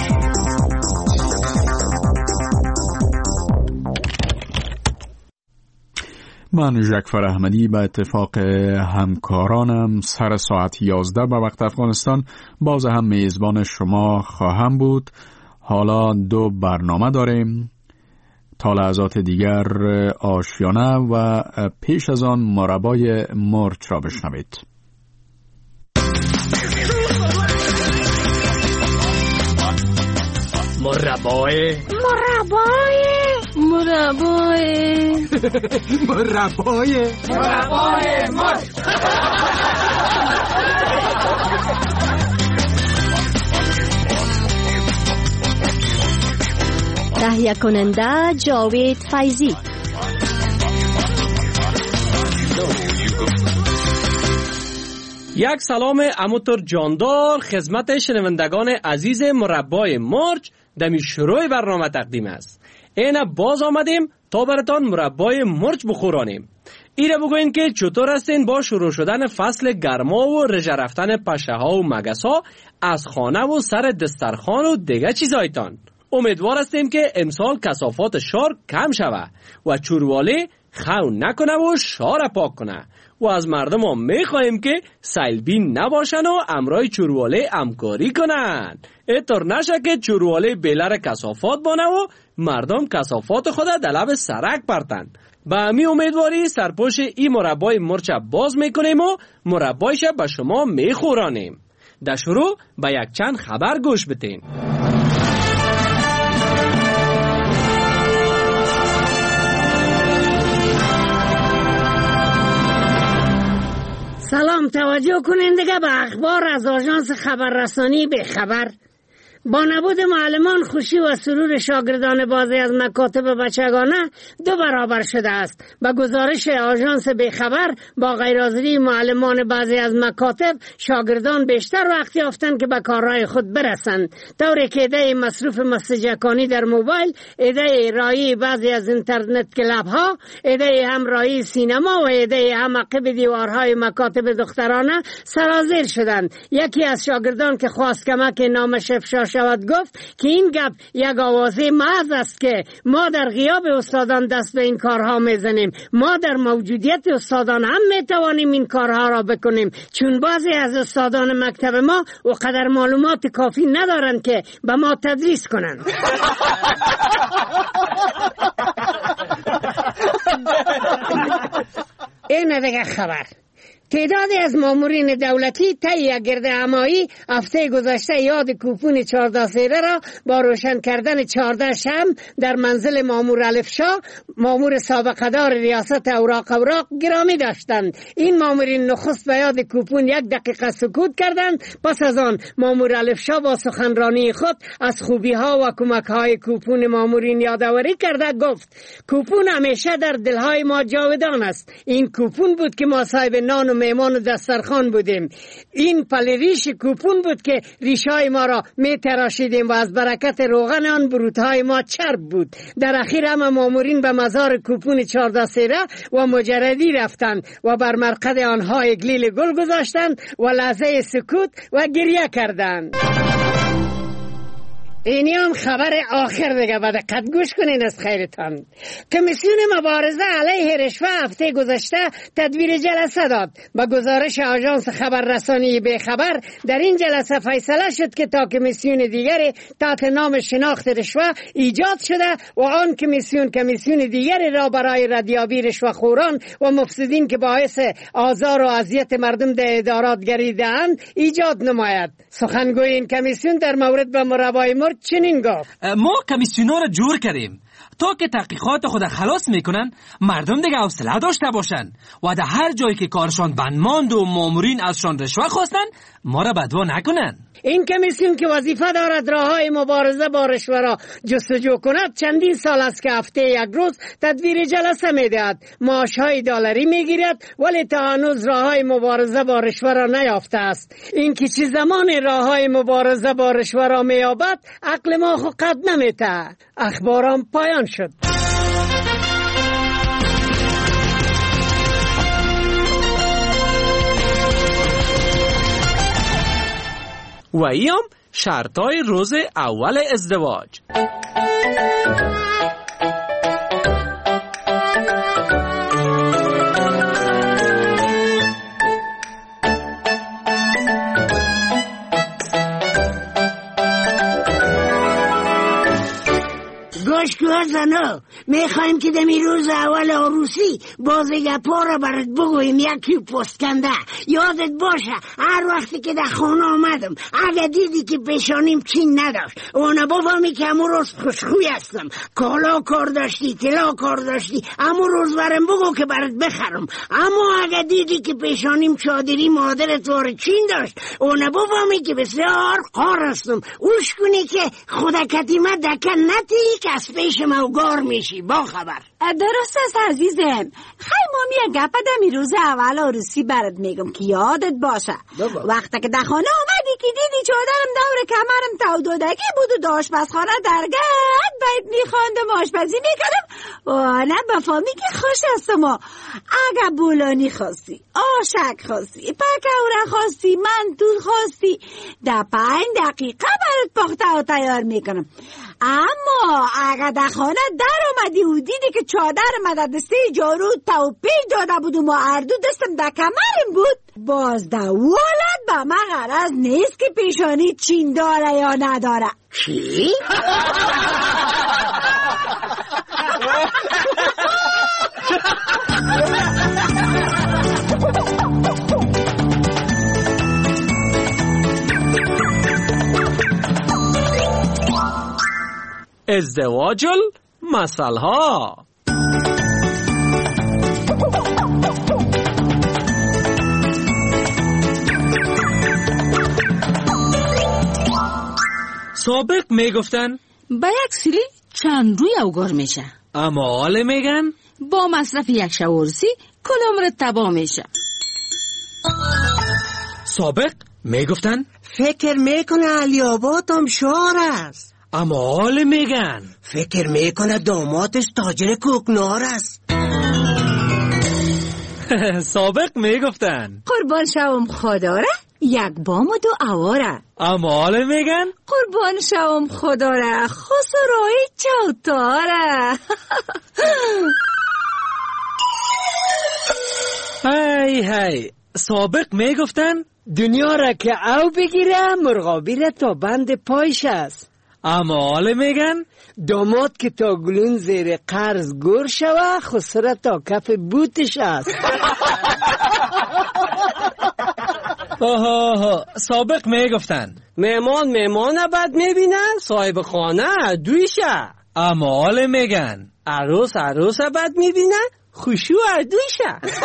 من ژکفر احمدی به اتفاق همکارانم سر ساعت یازده به وقت افغانستان باز هم میزبان شما خواهم بود. حالا دو برنامه داریم. تا لحظات دیگر آشیانه و پیش از آن مربای مرچ را بشنوید. مربای مربای مربای مربای مربای مرچ. تهیه کننده جاوید فیضی. یک سلام اموتر جاندار خدمت شنوندگان عزیز مربای مرچ دمی شروع برنامه تقدیم است. اینا باز آمدیم تا براتان مربای مرچ بخورانیم. ایره بگوین که چطور هستین با شروع شدن فصل گرما و رژه رفتن پشه ها و مگس ها از خانه و سر دسترخوان و دیگه چیزایتان. امیدوار هستیم که امسال کثافات شار کم شوه و چورواله خو نکنه و شار پاک کنه و از مردم هم میخواهیم که سیلبین نباشن و امرای چورواله همکاری کنن. اینطور نشه که چورواله بیلر کثافات بانه و مردم کثافات خود در لب سرک پرتن. به امی امیدواری سرپوش این مربای مرچ باز میکنیم و مربایش به شما میخورانیم. در شروع به یک چند خبر گوش بتین. سلام، توجه کنین دیگه به اخبار از آژانس خبررسانی به خبر. با نبود معلمان خوشی و سرور شاگردان بعضی از مکاتب بچگانه دو برابر شده است. با گزارش آژانس بیخبر با غیرحاضری معلمان بعضی از مکاتب شاگردان بیشتر وقت یافتند که به کارهای خود برسند، طوری که ایده مصروف مسجکانی در موبایل، ایده رایی بعضی از اینترنت کلاب ها، ایده همراهی سینما و ایده هم عقب دیوارهای مکاتب دخترانه سرازیر شدند. یکی از شاگردان که خواست کمک نامش افشا شود گفت که این گپ یک آوازه محض است که ما در غیاب استادان دست به این کارها میزنیم. ما در موجودیت استادان هم میتوانیم این کارها را بکنیم، چون بعضی از استادان مکتب ما و قدر معلومات کافی ندارند که به ما تدریس کنند. این دیگه خبر. تعدادی از مامورین دولتی طی یک گردهمایی هفته گذشته یاد کوپون چهارده سیره را با روشن کردن چهارده شمع در منزل مامور الفشا، مامور سابقه دار ریاست اوراق اوراق گرامی داشتند. این مامورین نخست به یاد کوپون یک دقیقه سکوت کردند. پس از آن مامور الفشا با سخنرانی خود از خوبی ها و کمک های کوپون مامورین یادآوری کرده گفت کوپون همیشه در دلهای ما جاودان است. این کوپون بود که ما صاحب نان و میمان و دسترخوان بودیم. این پلریش کوپون بود که ریشای ما را می تراشیدیم و از برکت روغن آن برودهای ما چرب بود. در اخیر هم مامورین به مزار کوپون چهارده سیره و مجردی رفتند و بر مرقد آنها اگلیل گل گذاشتند و لحظه سکوت و گریه کردند. اینی هم خبر آخر دیگه، با دقت گوش کنین از خیرتان. کمیسیون مبارزه علیه رشوه هفته گذشته تدبیر جلسه داد. با گزارش آژانس خبررسانی بیخبر در این جلسه فیصله شد که تا کمیسیون دیگری تحت نام شناخت رشوه ایجاد شده و آن کمیسیون کمیسیون دیگری را برای ردیابی رشوه‌خوران و مفسدین که باعث آزار و اذیت مردم در ادارات گردیده‌اند ایجاد نماید. سخنگوی این کمیسیون در مورد به مربای مرد چنین گفت: ما کمیسیونا را جور کردیم تا که تحقیقات خود خلاص میکنن مردم دیگه حوصله داشته باشن و در هر جایی که کارشان بند ماند و مامورین ازشان رشوه خواستن ما را بدوا نکنن. این کمیسیون که وظیفه دارد راههای مبارزه با رشوه را جستجو کند چندین سال است که هفته یک روز تدبیر جلسه میدهد. معاشهای دلاری میگیرد ولی تا هنوز راههای مبارزه با رشوه را نیافته است. این که چه زمان راههای مبارزه با رشوه را مییابد عقل ما خود قد نمیته. اخبارم پایان شد. و ایم شرطای روز اول ازدواج. گوش کن زنو، میخوایم که دمی روز اول عروسی بازی گپا را برات بگویم. یکی پستکنده یادت باشه هر وقتی که در خانه آمدم اگه دیدی که پیشانیم چین نداشت اونه بفهمی که امو روز خوشخوی هستم، کالا کار داشتی طلا کار داشتی امو روز برم بگو که برات بخرم. اما اگه دیدی که پیشانیم چادری مادرت وار چین داشت اونه بفهمی که بسیار قار هستم. اوش کنی که خدا کتیمه دکن نتی که از پیش موگار میشی. با خبر درست است عزیزم. خیلی مامی گپ دمی روز اول عروسی برات میگم که یادت باشه وقتی که در خانه آمدی که دیدی چادرم دور کمرم تا دودگی بود و داشت آشپزخانه درگاه باید میخواندم آشپزی میکردم و نه بفهمی که خوش هستم. اگه بولانی خواستی، آشک خواستی، پکوره خواستی، منتور خواستی در پنج دقیقه برات پخته و تیار میکنم. اما اگه در خانه در آمدی و دیدی که چادر مدد دسته جارو تا پی داده بود و ما اردو دستم در کمرم بود باز در ولد به من غرض نیست که پیشانی چین داره یا نداره. چی؟ ازدواج المثلها. سابق میگفتن با یک سیلی چند روی اوگار میشه، اما حال میگن با مصرف یک شورسی کل عمرت تباه میشه. سابق میگفتن فکر میکنه علی آباد هم شعر است، اما حال میگن فکر میکنه دامادش تاجر کوکنار است. سابق میگفتن قربان شوم خدا را یک بام و دو اواره، اما حال میگن قربان شوم خدا را خسرای چوتاره. هی هی. سابق میگفتن دنیا را که او بگیره مرغابی را تا بند پایش است، اما حال میگن داماد که تا گلون زیر قرض گور شوه خسره تا کف بوتش است. آها. سابق میگفتن مهمان مهمان بد میبینه صاحب خانه دویشه، اما حال میگن عروس عروس بد میبینه خوشو دویشه.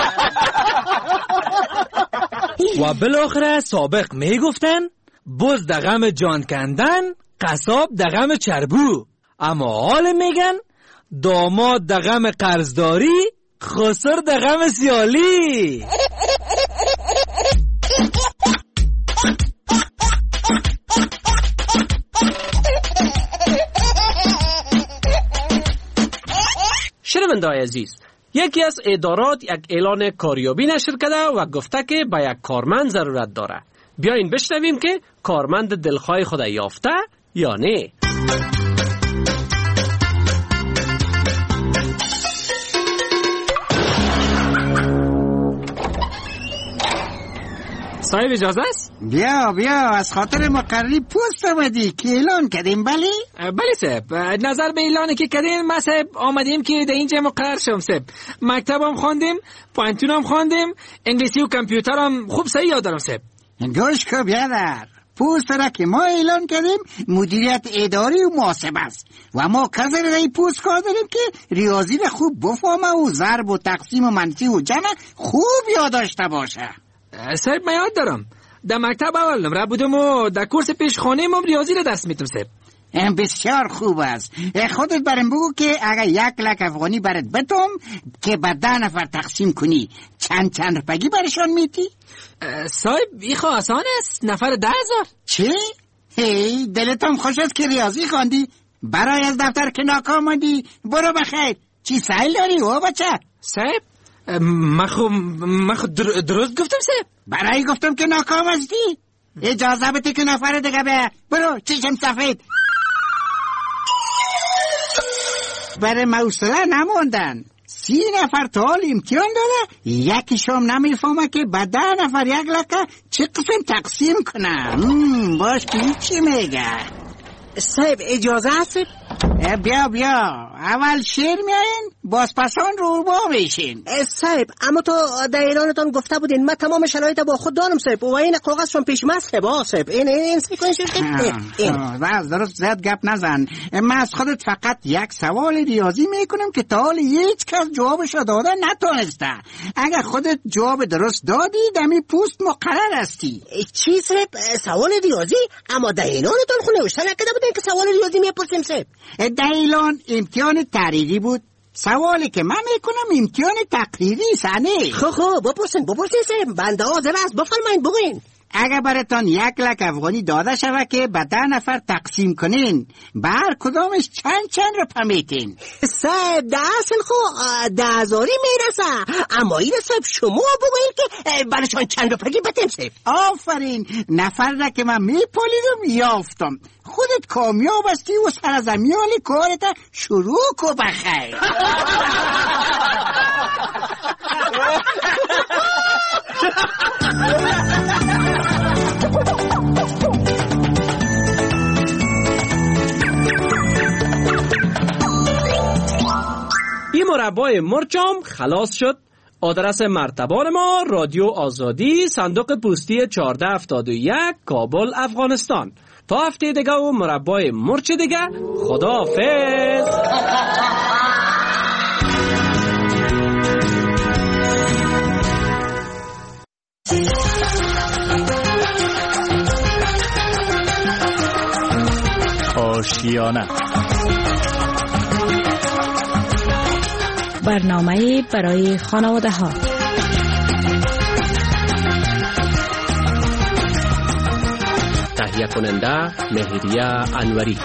و بالاخره سابق میگفتن بز دغم جان کندن قصاب دغم چربو، اما حال میگن داماد دغم قرضداری خسر دغم سیالی. شنونده‌های عزیز، یکی از ادارات یک اعلان کاریابی نشر کرده و گفته که به یک کارمند ضرورت داره. بیاین بشنویم که کارمند دلخواه خود یافته یا نه. صاحب اجازه است؟ بیا بیا از خاطر مقرری پوست آمدی که اعلان کردیم. بلی؟ بلی صاحب، نظر به اعلانی که کردیم ما صاحب آمدیم که در اینجا مقرر شم صاحب. مکتب هم خواندیم، پانتون هم خواندیم، انگلیسی و کامپیوتر هم خوب صحیح یاد دارم صاحب. گوش کو بیادر، پوست را که ما اعلان کردیم مدیریت اداری و محاسبه است و ما کسر در این پوست کار داریم که ریاضی را خوب بفهمه و ضرب و تقسیم و منفی و جمع خوب یاد داشته باشه. صاحب من یاد دارم، در مکتب اول نمره بودم و در کورس پیش خانه ما ریاضی را درس میتم صاحب. بسیار خوب است. خودت برم بگو که اگر یک لک افغانی برات بتم که به ده نفر تقسیم کنی چند چند رپگی برشان میتی؟ صاحب ایخو آسان است، نفر ده هزار. چی؟ هی دلتم خوش است که ریاضی خواندی، برای از دفتر که ناکام آمدی. برو بخیر. چی سایل داری او بچه؟ صاحب مخو مخو درست گفتم صاحب. برای گفتم که ناکام هستی. اجازه بده که نفر دیگه به. برو چشم سفید. برای موصله نموندن. سی نفر تا حال امتحان داره، یکیشم نمیفهمه که به ده نفر یک لکه چه قسم تقسیم کنه. باش که چی میگه؟ صاحب اجازه هست؟ بیا بیا اول شیر میاین باز پسان رو با میشین. صاحب اما تو در اعلانتان گفته بودین من تمام شرایط با خود دارم صاحب و این کاغذشون پیش من صاحب. صاحب این این سیکونس این درست زیاد گپ نزن. من از خودت فقط یک سوال ریاضی میکنم که تا حال هیچ کس جوابش داده نتونسته. اگر خودت جواب درست دادی دمی پوست مقرر هستی. چی صاحب؟ سوال ریاضی؟ اما در اعلانتان خود نوشته نکرده بودین که سوال ریاضی میپرسیم صاحب؟ در اعلان امتحان تحریری بود. سوالی که من میکنم امتحان تقریری سنه. خب خب بپرسین بپرسین صاحب، بنده حاضر است، بفرمایین بگوین. اگر براتان یک لک افغانی داده شود که به ده نفر تقسیم کنین به هر کدامش چند چند رو پمیتین؟ صاحب ده اصل خو ده هزاری میرسه، اما این صاحب شما بگوین که برشان چند رو پگی بتیم صاحب. آفرین، نفر را که من میپالیدم یافتم. خودت کامیاب هستی و سرزمیان کارت شروع کو بخیر. این مربای مرچم خلاص شد. آدرس مرتبان ما رادیو آزادی، صندوق پستی چهارده هفتاد و یک، کابل، افغانستان. تا هفته دیگه و مربای مرچ دیگه. خداحافظ. آشیانه. برنامه برای خانواده ها. تهیه کننده مهریه انوری.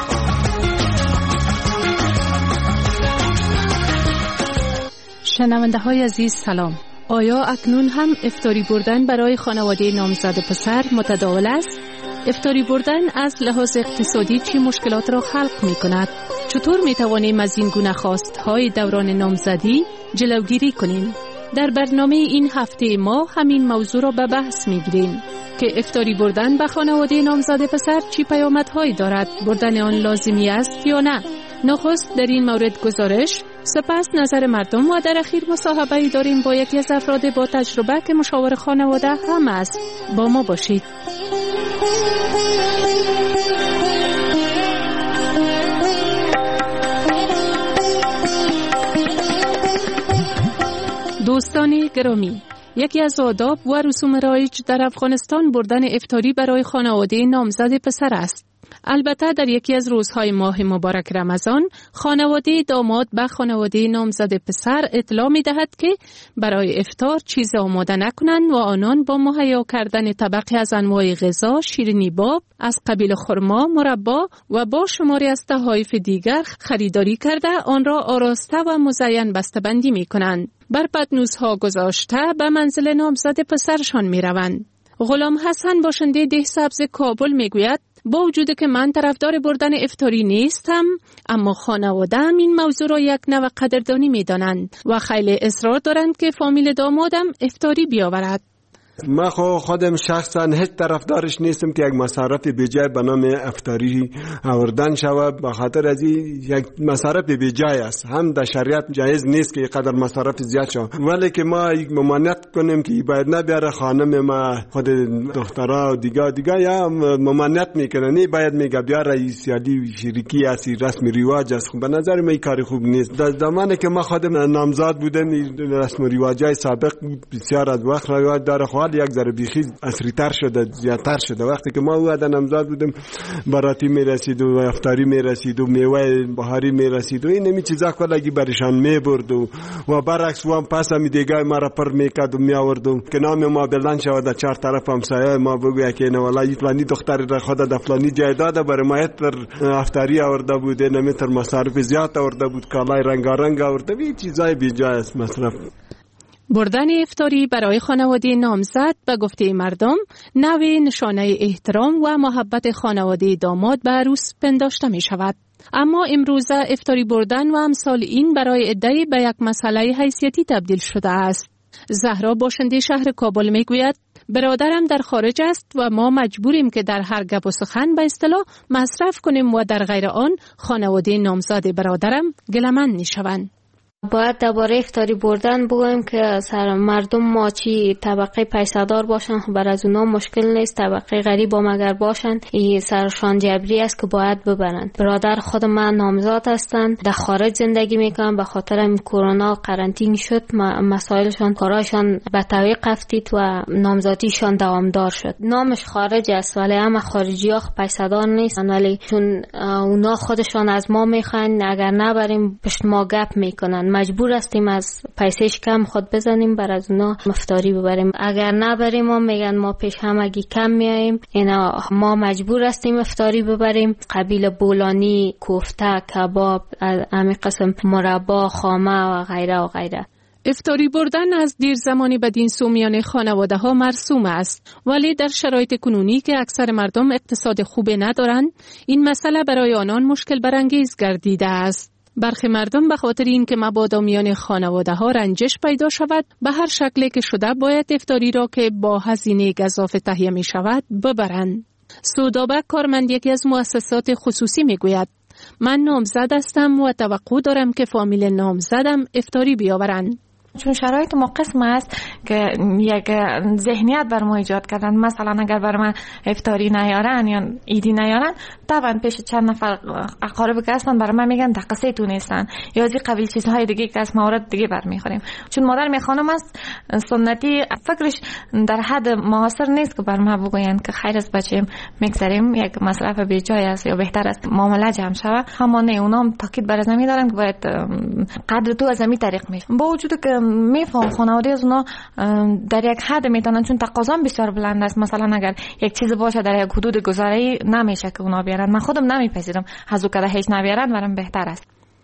شنونده های عزیز سلام. آیا اکنون هم افطاری بردن برای خانواده نامزد پسر متداول است؟ افطاری بردن از لحاظ اقتصادی چه مشکلات را خلق می کند؟ چطور می توانیم از این گونه خواستهای دوران نامزدی جلوگیری کنیم؟ در برنامه این هفته ما همین موضوع را به بحث می گیریم که افطاری بردن به خانواده نامزد پسر چی پیامدهایی دارد؟ بردن آن لازمی است یا نه؟ نخست در این مورد گزارش، سپس نظر مردم و در اخیر مصاحبه‌ای داریم با یکی از افراد با تجربه که مشاور خانواده هم است. با ما باشید. دوستان گرامی، یکی از آداب و رسوم رایج در افغانستان بردن افطاری برای خانواده نامزد پسر است. البته در یکی از روزهای ماه مبارک رمضان، خانواده داماد به خانواده نامزد پسر اطلاع می دهد که برای افطار چیز آماده نکنند و آنان با مهیا کردن طبقی از انواع غذا، شیرینی باب از قبیل خرما، مربا و با شماری از تحایف دیگر خریداری کرده آن را آراسته و مزین بسته‌بندی می کنند. بر پتنوس‌ها گذاشته به منزل نامزد پسرشان می روند. غلام حسن باشنده ده سبز کابل می گوید با وجود که من طرفدار بردن افطاری نیستم، اما خانواده‌ام این موضوع را یک نوع قدردانی می دانند و خیلی اصرار دارند که فامیل دامادم افطاری بیاورد. من خودم شخصا هیچ طرفدارش نیستم که یک مصرف بیجای به نام افطاری آوردن شود، به خاطر از این یک مصرف بیجای است. هم در شریعت جایز نیست که قدر مصرف زیاد شود، ولی که ما یک ممانعت کنیم که باید نبیاره خانم ما، خود دخترها و دیگه دیگه یا ممانعت میکنن، نه باید میگه بیاره سیادی شریکی است، رسم رواج است. به نظر من این کار خوب نیست. در زمانی که ما خودم نامزاد بودم رسم رواجای سابق بسیار از وقت رواج داره، یک ذره بیخی عصری‌تر شده، زیادتر شده. وقتی که ما اومد نامزاد بودیم باراتی میرسید و افطاری میرسید و میوه بهاری میرسید و این نمی چیزا کلگی برشان میبرد و و برعکس و هم پس هم دیگه ما را پر میکرد و میآورد و که نام ما بلند شود در چهار طرف همسایه ما بگوید که نه والله فلانی دختر را خود در فلانی جای داده برای ما تر افطاری آورده بود، نمیتر مصارف زیاد آورده بود، کالای رنگارنگ آورده بود، چیزای بیجای است مصرف. بردن افطاری برای خانواده نامزد به گفته مردم نوع نشانه احترام و محبت خانواده داماد به عروس پنداشته می شود. اما امروزه افطاری بردن و امثال این برای عده‌ای به یک مسئله حیثیتی تبدیل شده است. زهرا باشنده شهر کابل می گوید برادرم در خارج است و ما مجبوریم که در هر گپ و سخن به اصطلاح مصرف کنیم و در غیر آن خانواده نامزد برادرم گله‌مند می شوند. باید درباره افطاری بردن بگویم که سر مردم ما چی طبقه پیسه‌دار باشن، بر از اونا مشکل نیست، طبقه غریب هم اگر باشن این سرشان جبری است که باید ببرند. برادر خود من نامزاد هستند، در خارج زندگی میکنن، به خاطر این کرونا قرنطینه شد، مسائلشان کاراشان به تعویق افتید و نامزادیشان دوامدار شد. نامش خارج است ولی اما خارجی ها پیسه‌دار نیستن، ولی چون اونا خودشان از ما میخوان اگر نبریم پشت ما گپ میکنن، مجبور هستیم از پیسهش کم خود بزنیم بر از اونا افطاری ببریم. اگر نبریم ما میگن ما پیش همگی کم میاییم، اینا ما مجبور هستیم افطاری ببریم. قبیل بولانی، کوفته، کباب، همین قسم مربا، خامه و غیره و غیره. افطاری بردن از دیر زمانی بدین سو میان خانواده ها مرسوم است، ولی در شرایط کنونی که اکثر مردم اقتصاد خوبی ندارند این مسئله برای آنان مشکل برانگیز گردیده است. برخی مردم به خاطر این که مبادا میان خانواده ها رنجش پیدا شود به هر شکلی که شده باید افطاری را که با هزینه گزافه تهیه می شود ببرند. سودابک کارمند یکی از مؤسسات خصوصی می گوید من نامزد هستم و توقع دارم که فامیل نامزدم افطاری بیاورند. چون شرایط ما قسم است که یک ذهنیت بر ما ایجاد کردن. مثلا اگر بر من افطاری نیارن یا ایدی نیارن، طبعا پیش چند نفر اقارب که هستن برای من میگن دقیقه تو نیستن یا از این قبیل چیزهای دیگه که از موارد دیگه برمیخوریم. چون مادر می خانم است سنتی، فکرش در حد معاصر نیست که بر ما بگوین که خیر از بچه‌م میگذاریم یک مصرف بیجای است یا بهتر است معامله جمع شود. همانه اونا هم تاکید بر از دارن که باید قدر تو از همین طریق میشه. با وجود که میفهم خانواده از اونا در یک حد میتونن، چون تقاضا بسیار بلند است. مثلا اگر یک چیز باشه در یک حدود گذاری نمیشه که اونا بیارن. من خودم نمیپذیرم از او که هیچ نبیارن برام بهتر است.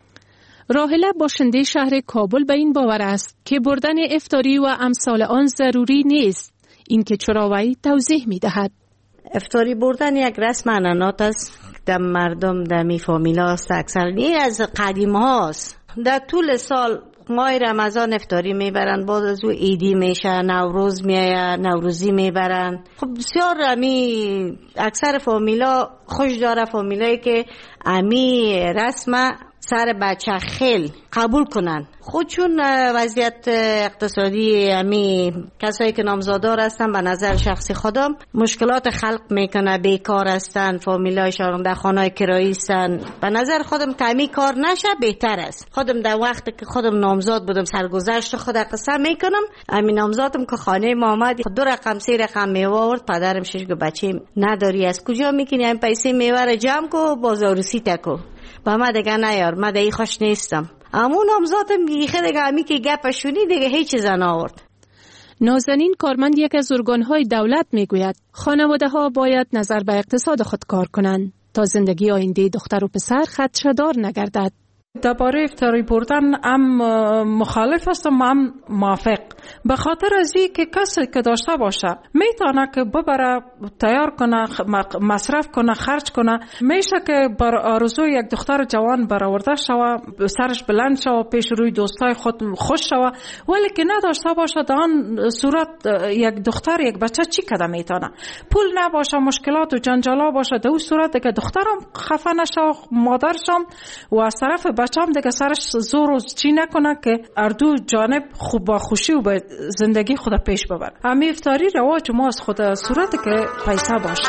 راحله باشنده شهر کابل به این باور است که بردن افطاری و امثال آن ضروری نیست. این که چرا وی توضیح میدهد. افطاری بردن یک رسم عنعنات است در مردم در می فامیلا است. اکثر این از قدیم هاست. در طول سال ماه رمضان افطاری میبرن، بعد از او عیدی میشه، نوروز میایه، نوروزی میبرن. خب بسیار امی اکثر فامیلا خوش داره، فامیلایی که امی رسم سر بچه خیل قبول کنن. خود چون وضعیت اقتصادی امی کسایی که نامزادار هستن به نظر شخصی خودم مشکلات خلق میکنه، بیکار هستن، فامیلایشان در خانه کرایی هستن، به نظر خودم که امی کار نشه بهتر است. خودم در وقتی که خودم نامزاد بودم سرگذشت خود قصه میکنم، امی نامزادم که خانه ما آمد دو رقم سه رقم میوه آورد، پدرم شش گفت بچه نداری از کجا میکنی این پیسه میوه رو جمع کو بازاروسی تکو. با ما دیگه نیار، ما دیگه خوش نیستم. امون نامزادم دیگه دیگه امی که گپشونی دیگه هیچ چیز نآورد. نازنین کارمند یک از ارگان‌های دولت میگوید خانواده‌ها باید نظر به اقتصاد خود کار کنند تا زندگی آینده دختر و پسر خدشه‌دار نگردد. درباره افطاری بردن هم مخالف هستم هم موافق، به خاطر از این که کسی که داشته باشه میتونه که ببره تیار کنه، مصرف کنه، خرج کنه. میشه که بر آرزوی یک دختر جوان برآورده شوه، سرش بلند شوه، پیش روی دوستای خود خوش شوه، ولی که نداشته باشه در آن صورت یک دختر یک بچه چی کده میتونه؟ پول نباشه، مشکلات و جنجالا باشه، در اون صورت که دخترم خفه نشه، مادرشم و از طرف بچه‌ام دیگه سرش زور و چی نکنه که اردو جانب خوب با خوشی و به زندگی خود پیش ببر. همین افطاری رواج ما از خود صورت که پیسه باشه.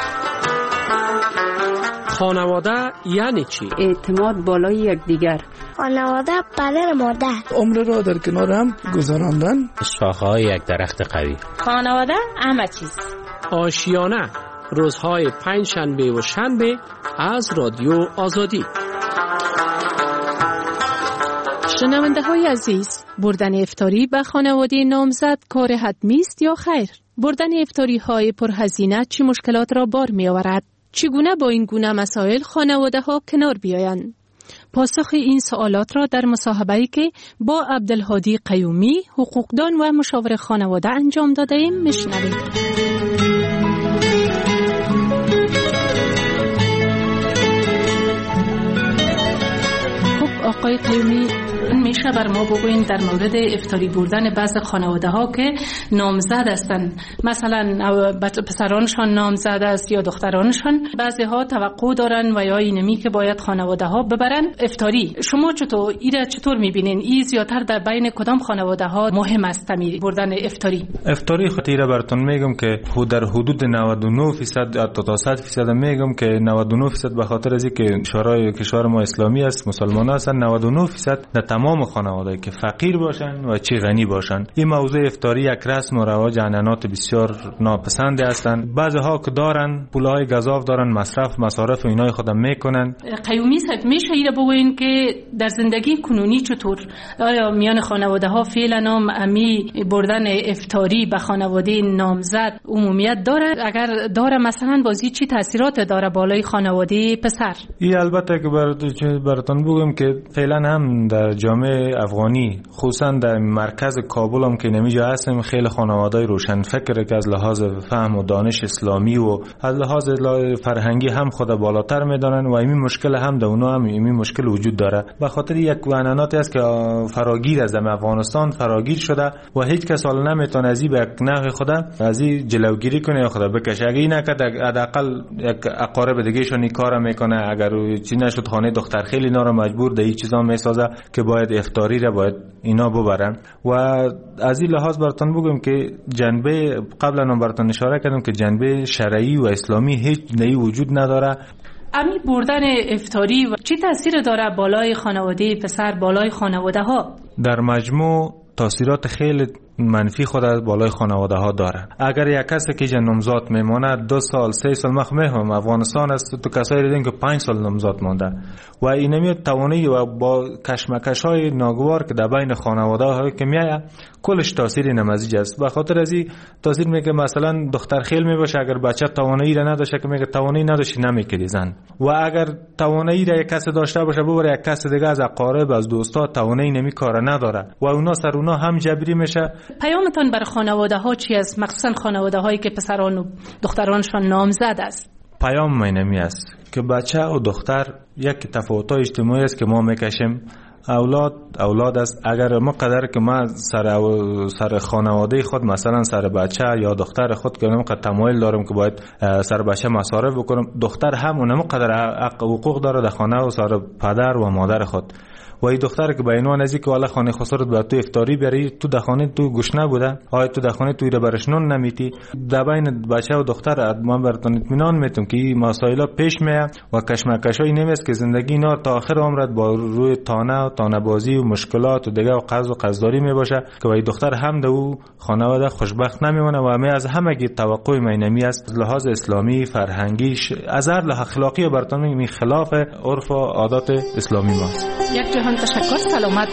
خانواده یعنی چی؟ اعتماد بالای یکدیگر. خانواده پدر مادر. عمر را در کنار هم گذراندن. شاخه‌های یک درخت قوی. خانواده همه چیز. آشیانه روزهای پنج شنبه و شنبه از رادیو آزادی. شنونده های عزیز، بردن افطاری به خانواده نامزد کار حتمی است یا خیر؟ بردن افطاری های پرهزینه چه مشکلات را بار می آورد؟ چگونه با این گونه مسائل خانواده ها کنار بیایند؟ پاسخ این سوالات را در مصاحبه‌ای که با عبدالهادی قیومی، حقوقدان و مشاور خانواده انجام داده ایم میشنوید. آقای قیومی، میشه بر ما بگوین در مورد افطاری بردن بعض خانواده ها که نامزد هستند، مثلا پسرانشان نامزد است یا دخترانشان، بعضی ها توقع دارن و یا اینمی که باید خانواده ها ببرن افطاری. شما چطور ایره چطور میبینین؟ این زیادتر در بین کدام خانواده ها مهم است می بردن افطاری؟ افطاری خطیره براتون میگم که در حدود نود و نه درصد تا صد درصد میگم که نود و نه درصد به خاطر از اینکه شورای کشور ما اسلامی است، مسلمان هستن. نود و نه درصد در تمام خانواده که فقیر باشن و چی غنی باشن. این موضوع افطاری یک رسم و رواج عنعنات بسیار ناپسند هستند. بعضی ها که دارن پولای گزاف دارن، مصرف مصارف اینای خودم میکنن. قیومی صاحب، میشه ایره بگوین که در زندگی کنونی چطور آیا میان خانواده ها فعلا هم امی بردن افطاری به خانواده نامزد عمومیت داره؟ اگر داره مثلا بازی چی تاثیرات داره بالای خانواده پسر؟ این البته که براتون بگم که فعلا هم در جامعه افغانی خصوصا در مرکز کابل هم که نمیجا هستم خیلی خانواده‌ای روشن فکره که از لحاظ فهم و دانش اسلامی و از لحاظ فرهنگی هم خود بالاتر میدانن و این مشکل هم در اونا هم این مشکل وجود داره. به خاطر یک عنعناتی است که فراگیر از افغانستان فراگیر شده و هیچ کس حالا نمیتونه از این به نحو خود از این جلوگیری کنه یا خود بکشه. اگه نکرد حداقل یک اقارب دیگه شون کارا میکنه، اگر چی نشد خانه دختر خیلی اینا رو مجبور در این چیزا میسازه که باید افطاری را باید اینا ببرن. و از این لحاظ براتون بگم که جنبه قبلا هم براتون اشاره کردم که جنبه شرعی و اسلامی هیچ نهی وجود نداره. امی بردن افطاری و چی تاثیر داره بالای خانواده پسر، بالای خانواده ها؟ در مجموع تاثیرات خیلی منفی خود از بالای خانواده ها داره. اگر یک کسی که جن نمزاد میمونه دو سال سه سال مخ میهم افغانستان است تو کسایی دیدن که پنج سال نمزاد مونده و اینمی توانی و با کشمکش های ناگوار که در بین خانواده ها که میایه کلش تاثیر نمزیج است. به خاطر از این تاثیر میگه مثلا دختر خیل میباشه اگر بچه توانایی را نداشته که میگه توانایی نداشتی نمیکردی زن، و اگر توانایی را یک کس داشته باشه ببره یک کس دیگه از اقارب از دوستا توانایی نمی کار نداره و اونا سر اونا هم جبری میشه. پیامتان برای خانواده ها چی است، مخصوصا خانواده هایی که پسران و دخترانشان نامزد است؟ پیام اینمی است که بچه و دختر یک تفاوت اجتماعی است که ما میکشیم. اولاد اولاد است. اگر ما قدر که ما سر سر خانواده خود مثلا سر بچه یا دختر خود که نمیقدر تمایل دارم که باید سر بچه مصارف بکنم، دختر هم اونم قدر حقوق داره در خانه و سر پدر و مادر خود. و این دختر که به عنوان ازی که والا خانه خسرت به تو افطاری بری تو در خانه تو گشنه بوده، آیا تو در خانه توی را برشنون نمیتی. در بین بچه و دختر من براتون اطمینان میتونم که این مسائل پیش میه و کشمکشای نمیست که زندگی اینا تا آخر عمرت با روی تانه و تانه بازی و مشکلات و دیگه و قرض و قرضداری میباشه که این دختر هم در او خانواده خوشبخت نمیمونه. و می از همه کی توقع مینمی است لحاظ اسلامی فرهنگی از هر لحاظ اخلاقی براتون می خلاف عرف و عادات اسلامی ماست. یک جهان تشکر، سلامت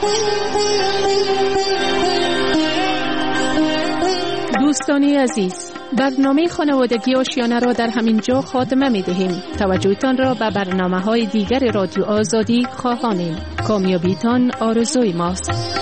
دوستان عزیز، برنامه خانوادگی آشیانه را در همین جا خاتمه می دهیم. توجهتان را به برنامه های دیگر رادیو آزادی خواهانیم. کامیابیتان آرزوی ماست.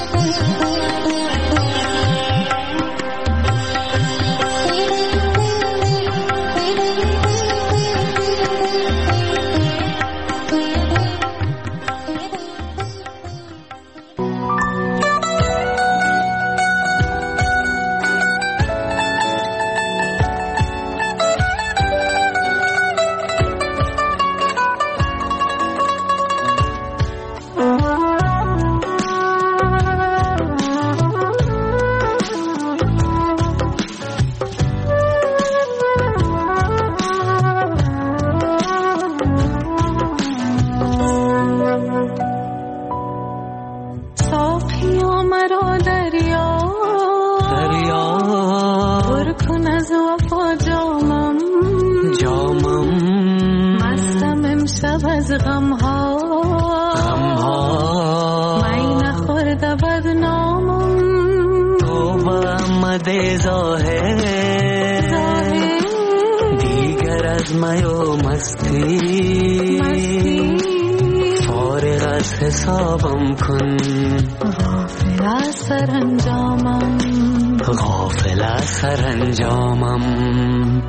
حسابم کن غافل از سرانجامم غافل از سرانجامم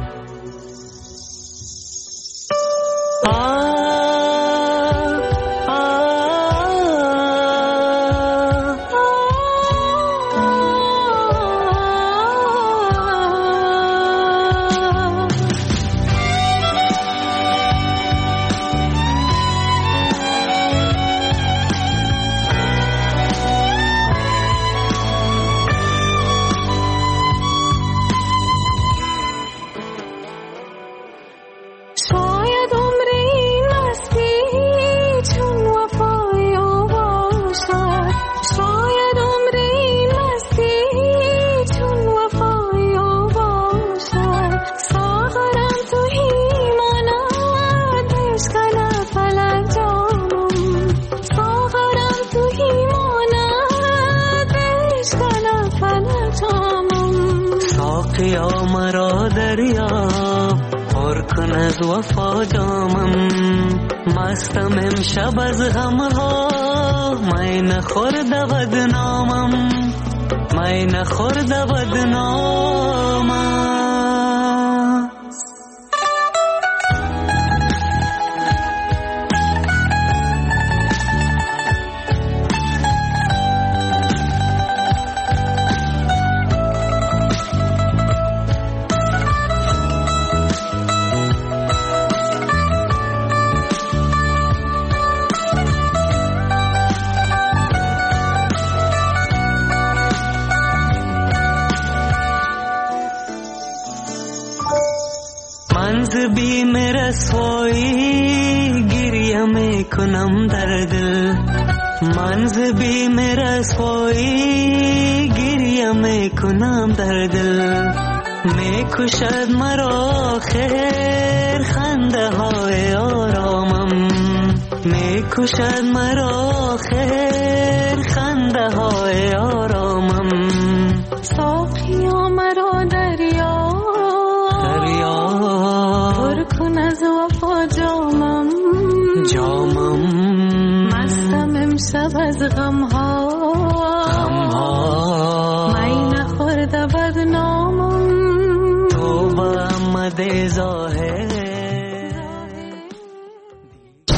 وفا جامم مستم امشب از غمها می نخورد بدنامم می نخورد بدنامم کنم در دل من ز بیم رسوایی گریه می کنم در دل می کشد مرا خیر خنده های آرامم می کشد مرا خیر خنده های آرامم ساقیا مرا دریا دریا پر کن از وفا جامم جامم مستم امشب از غمها غمها می نخورده بدنامم تو با آمد ظاهر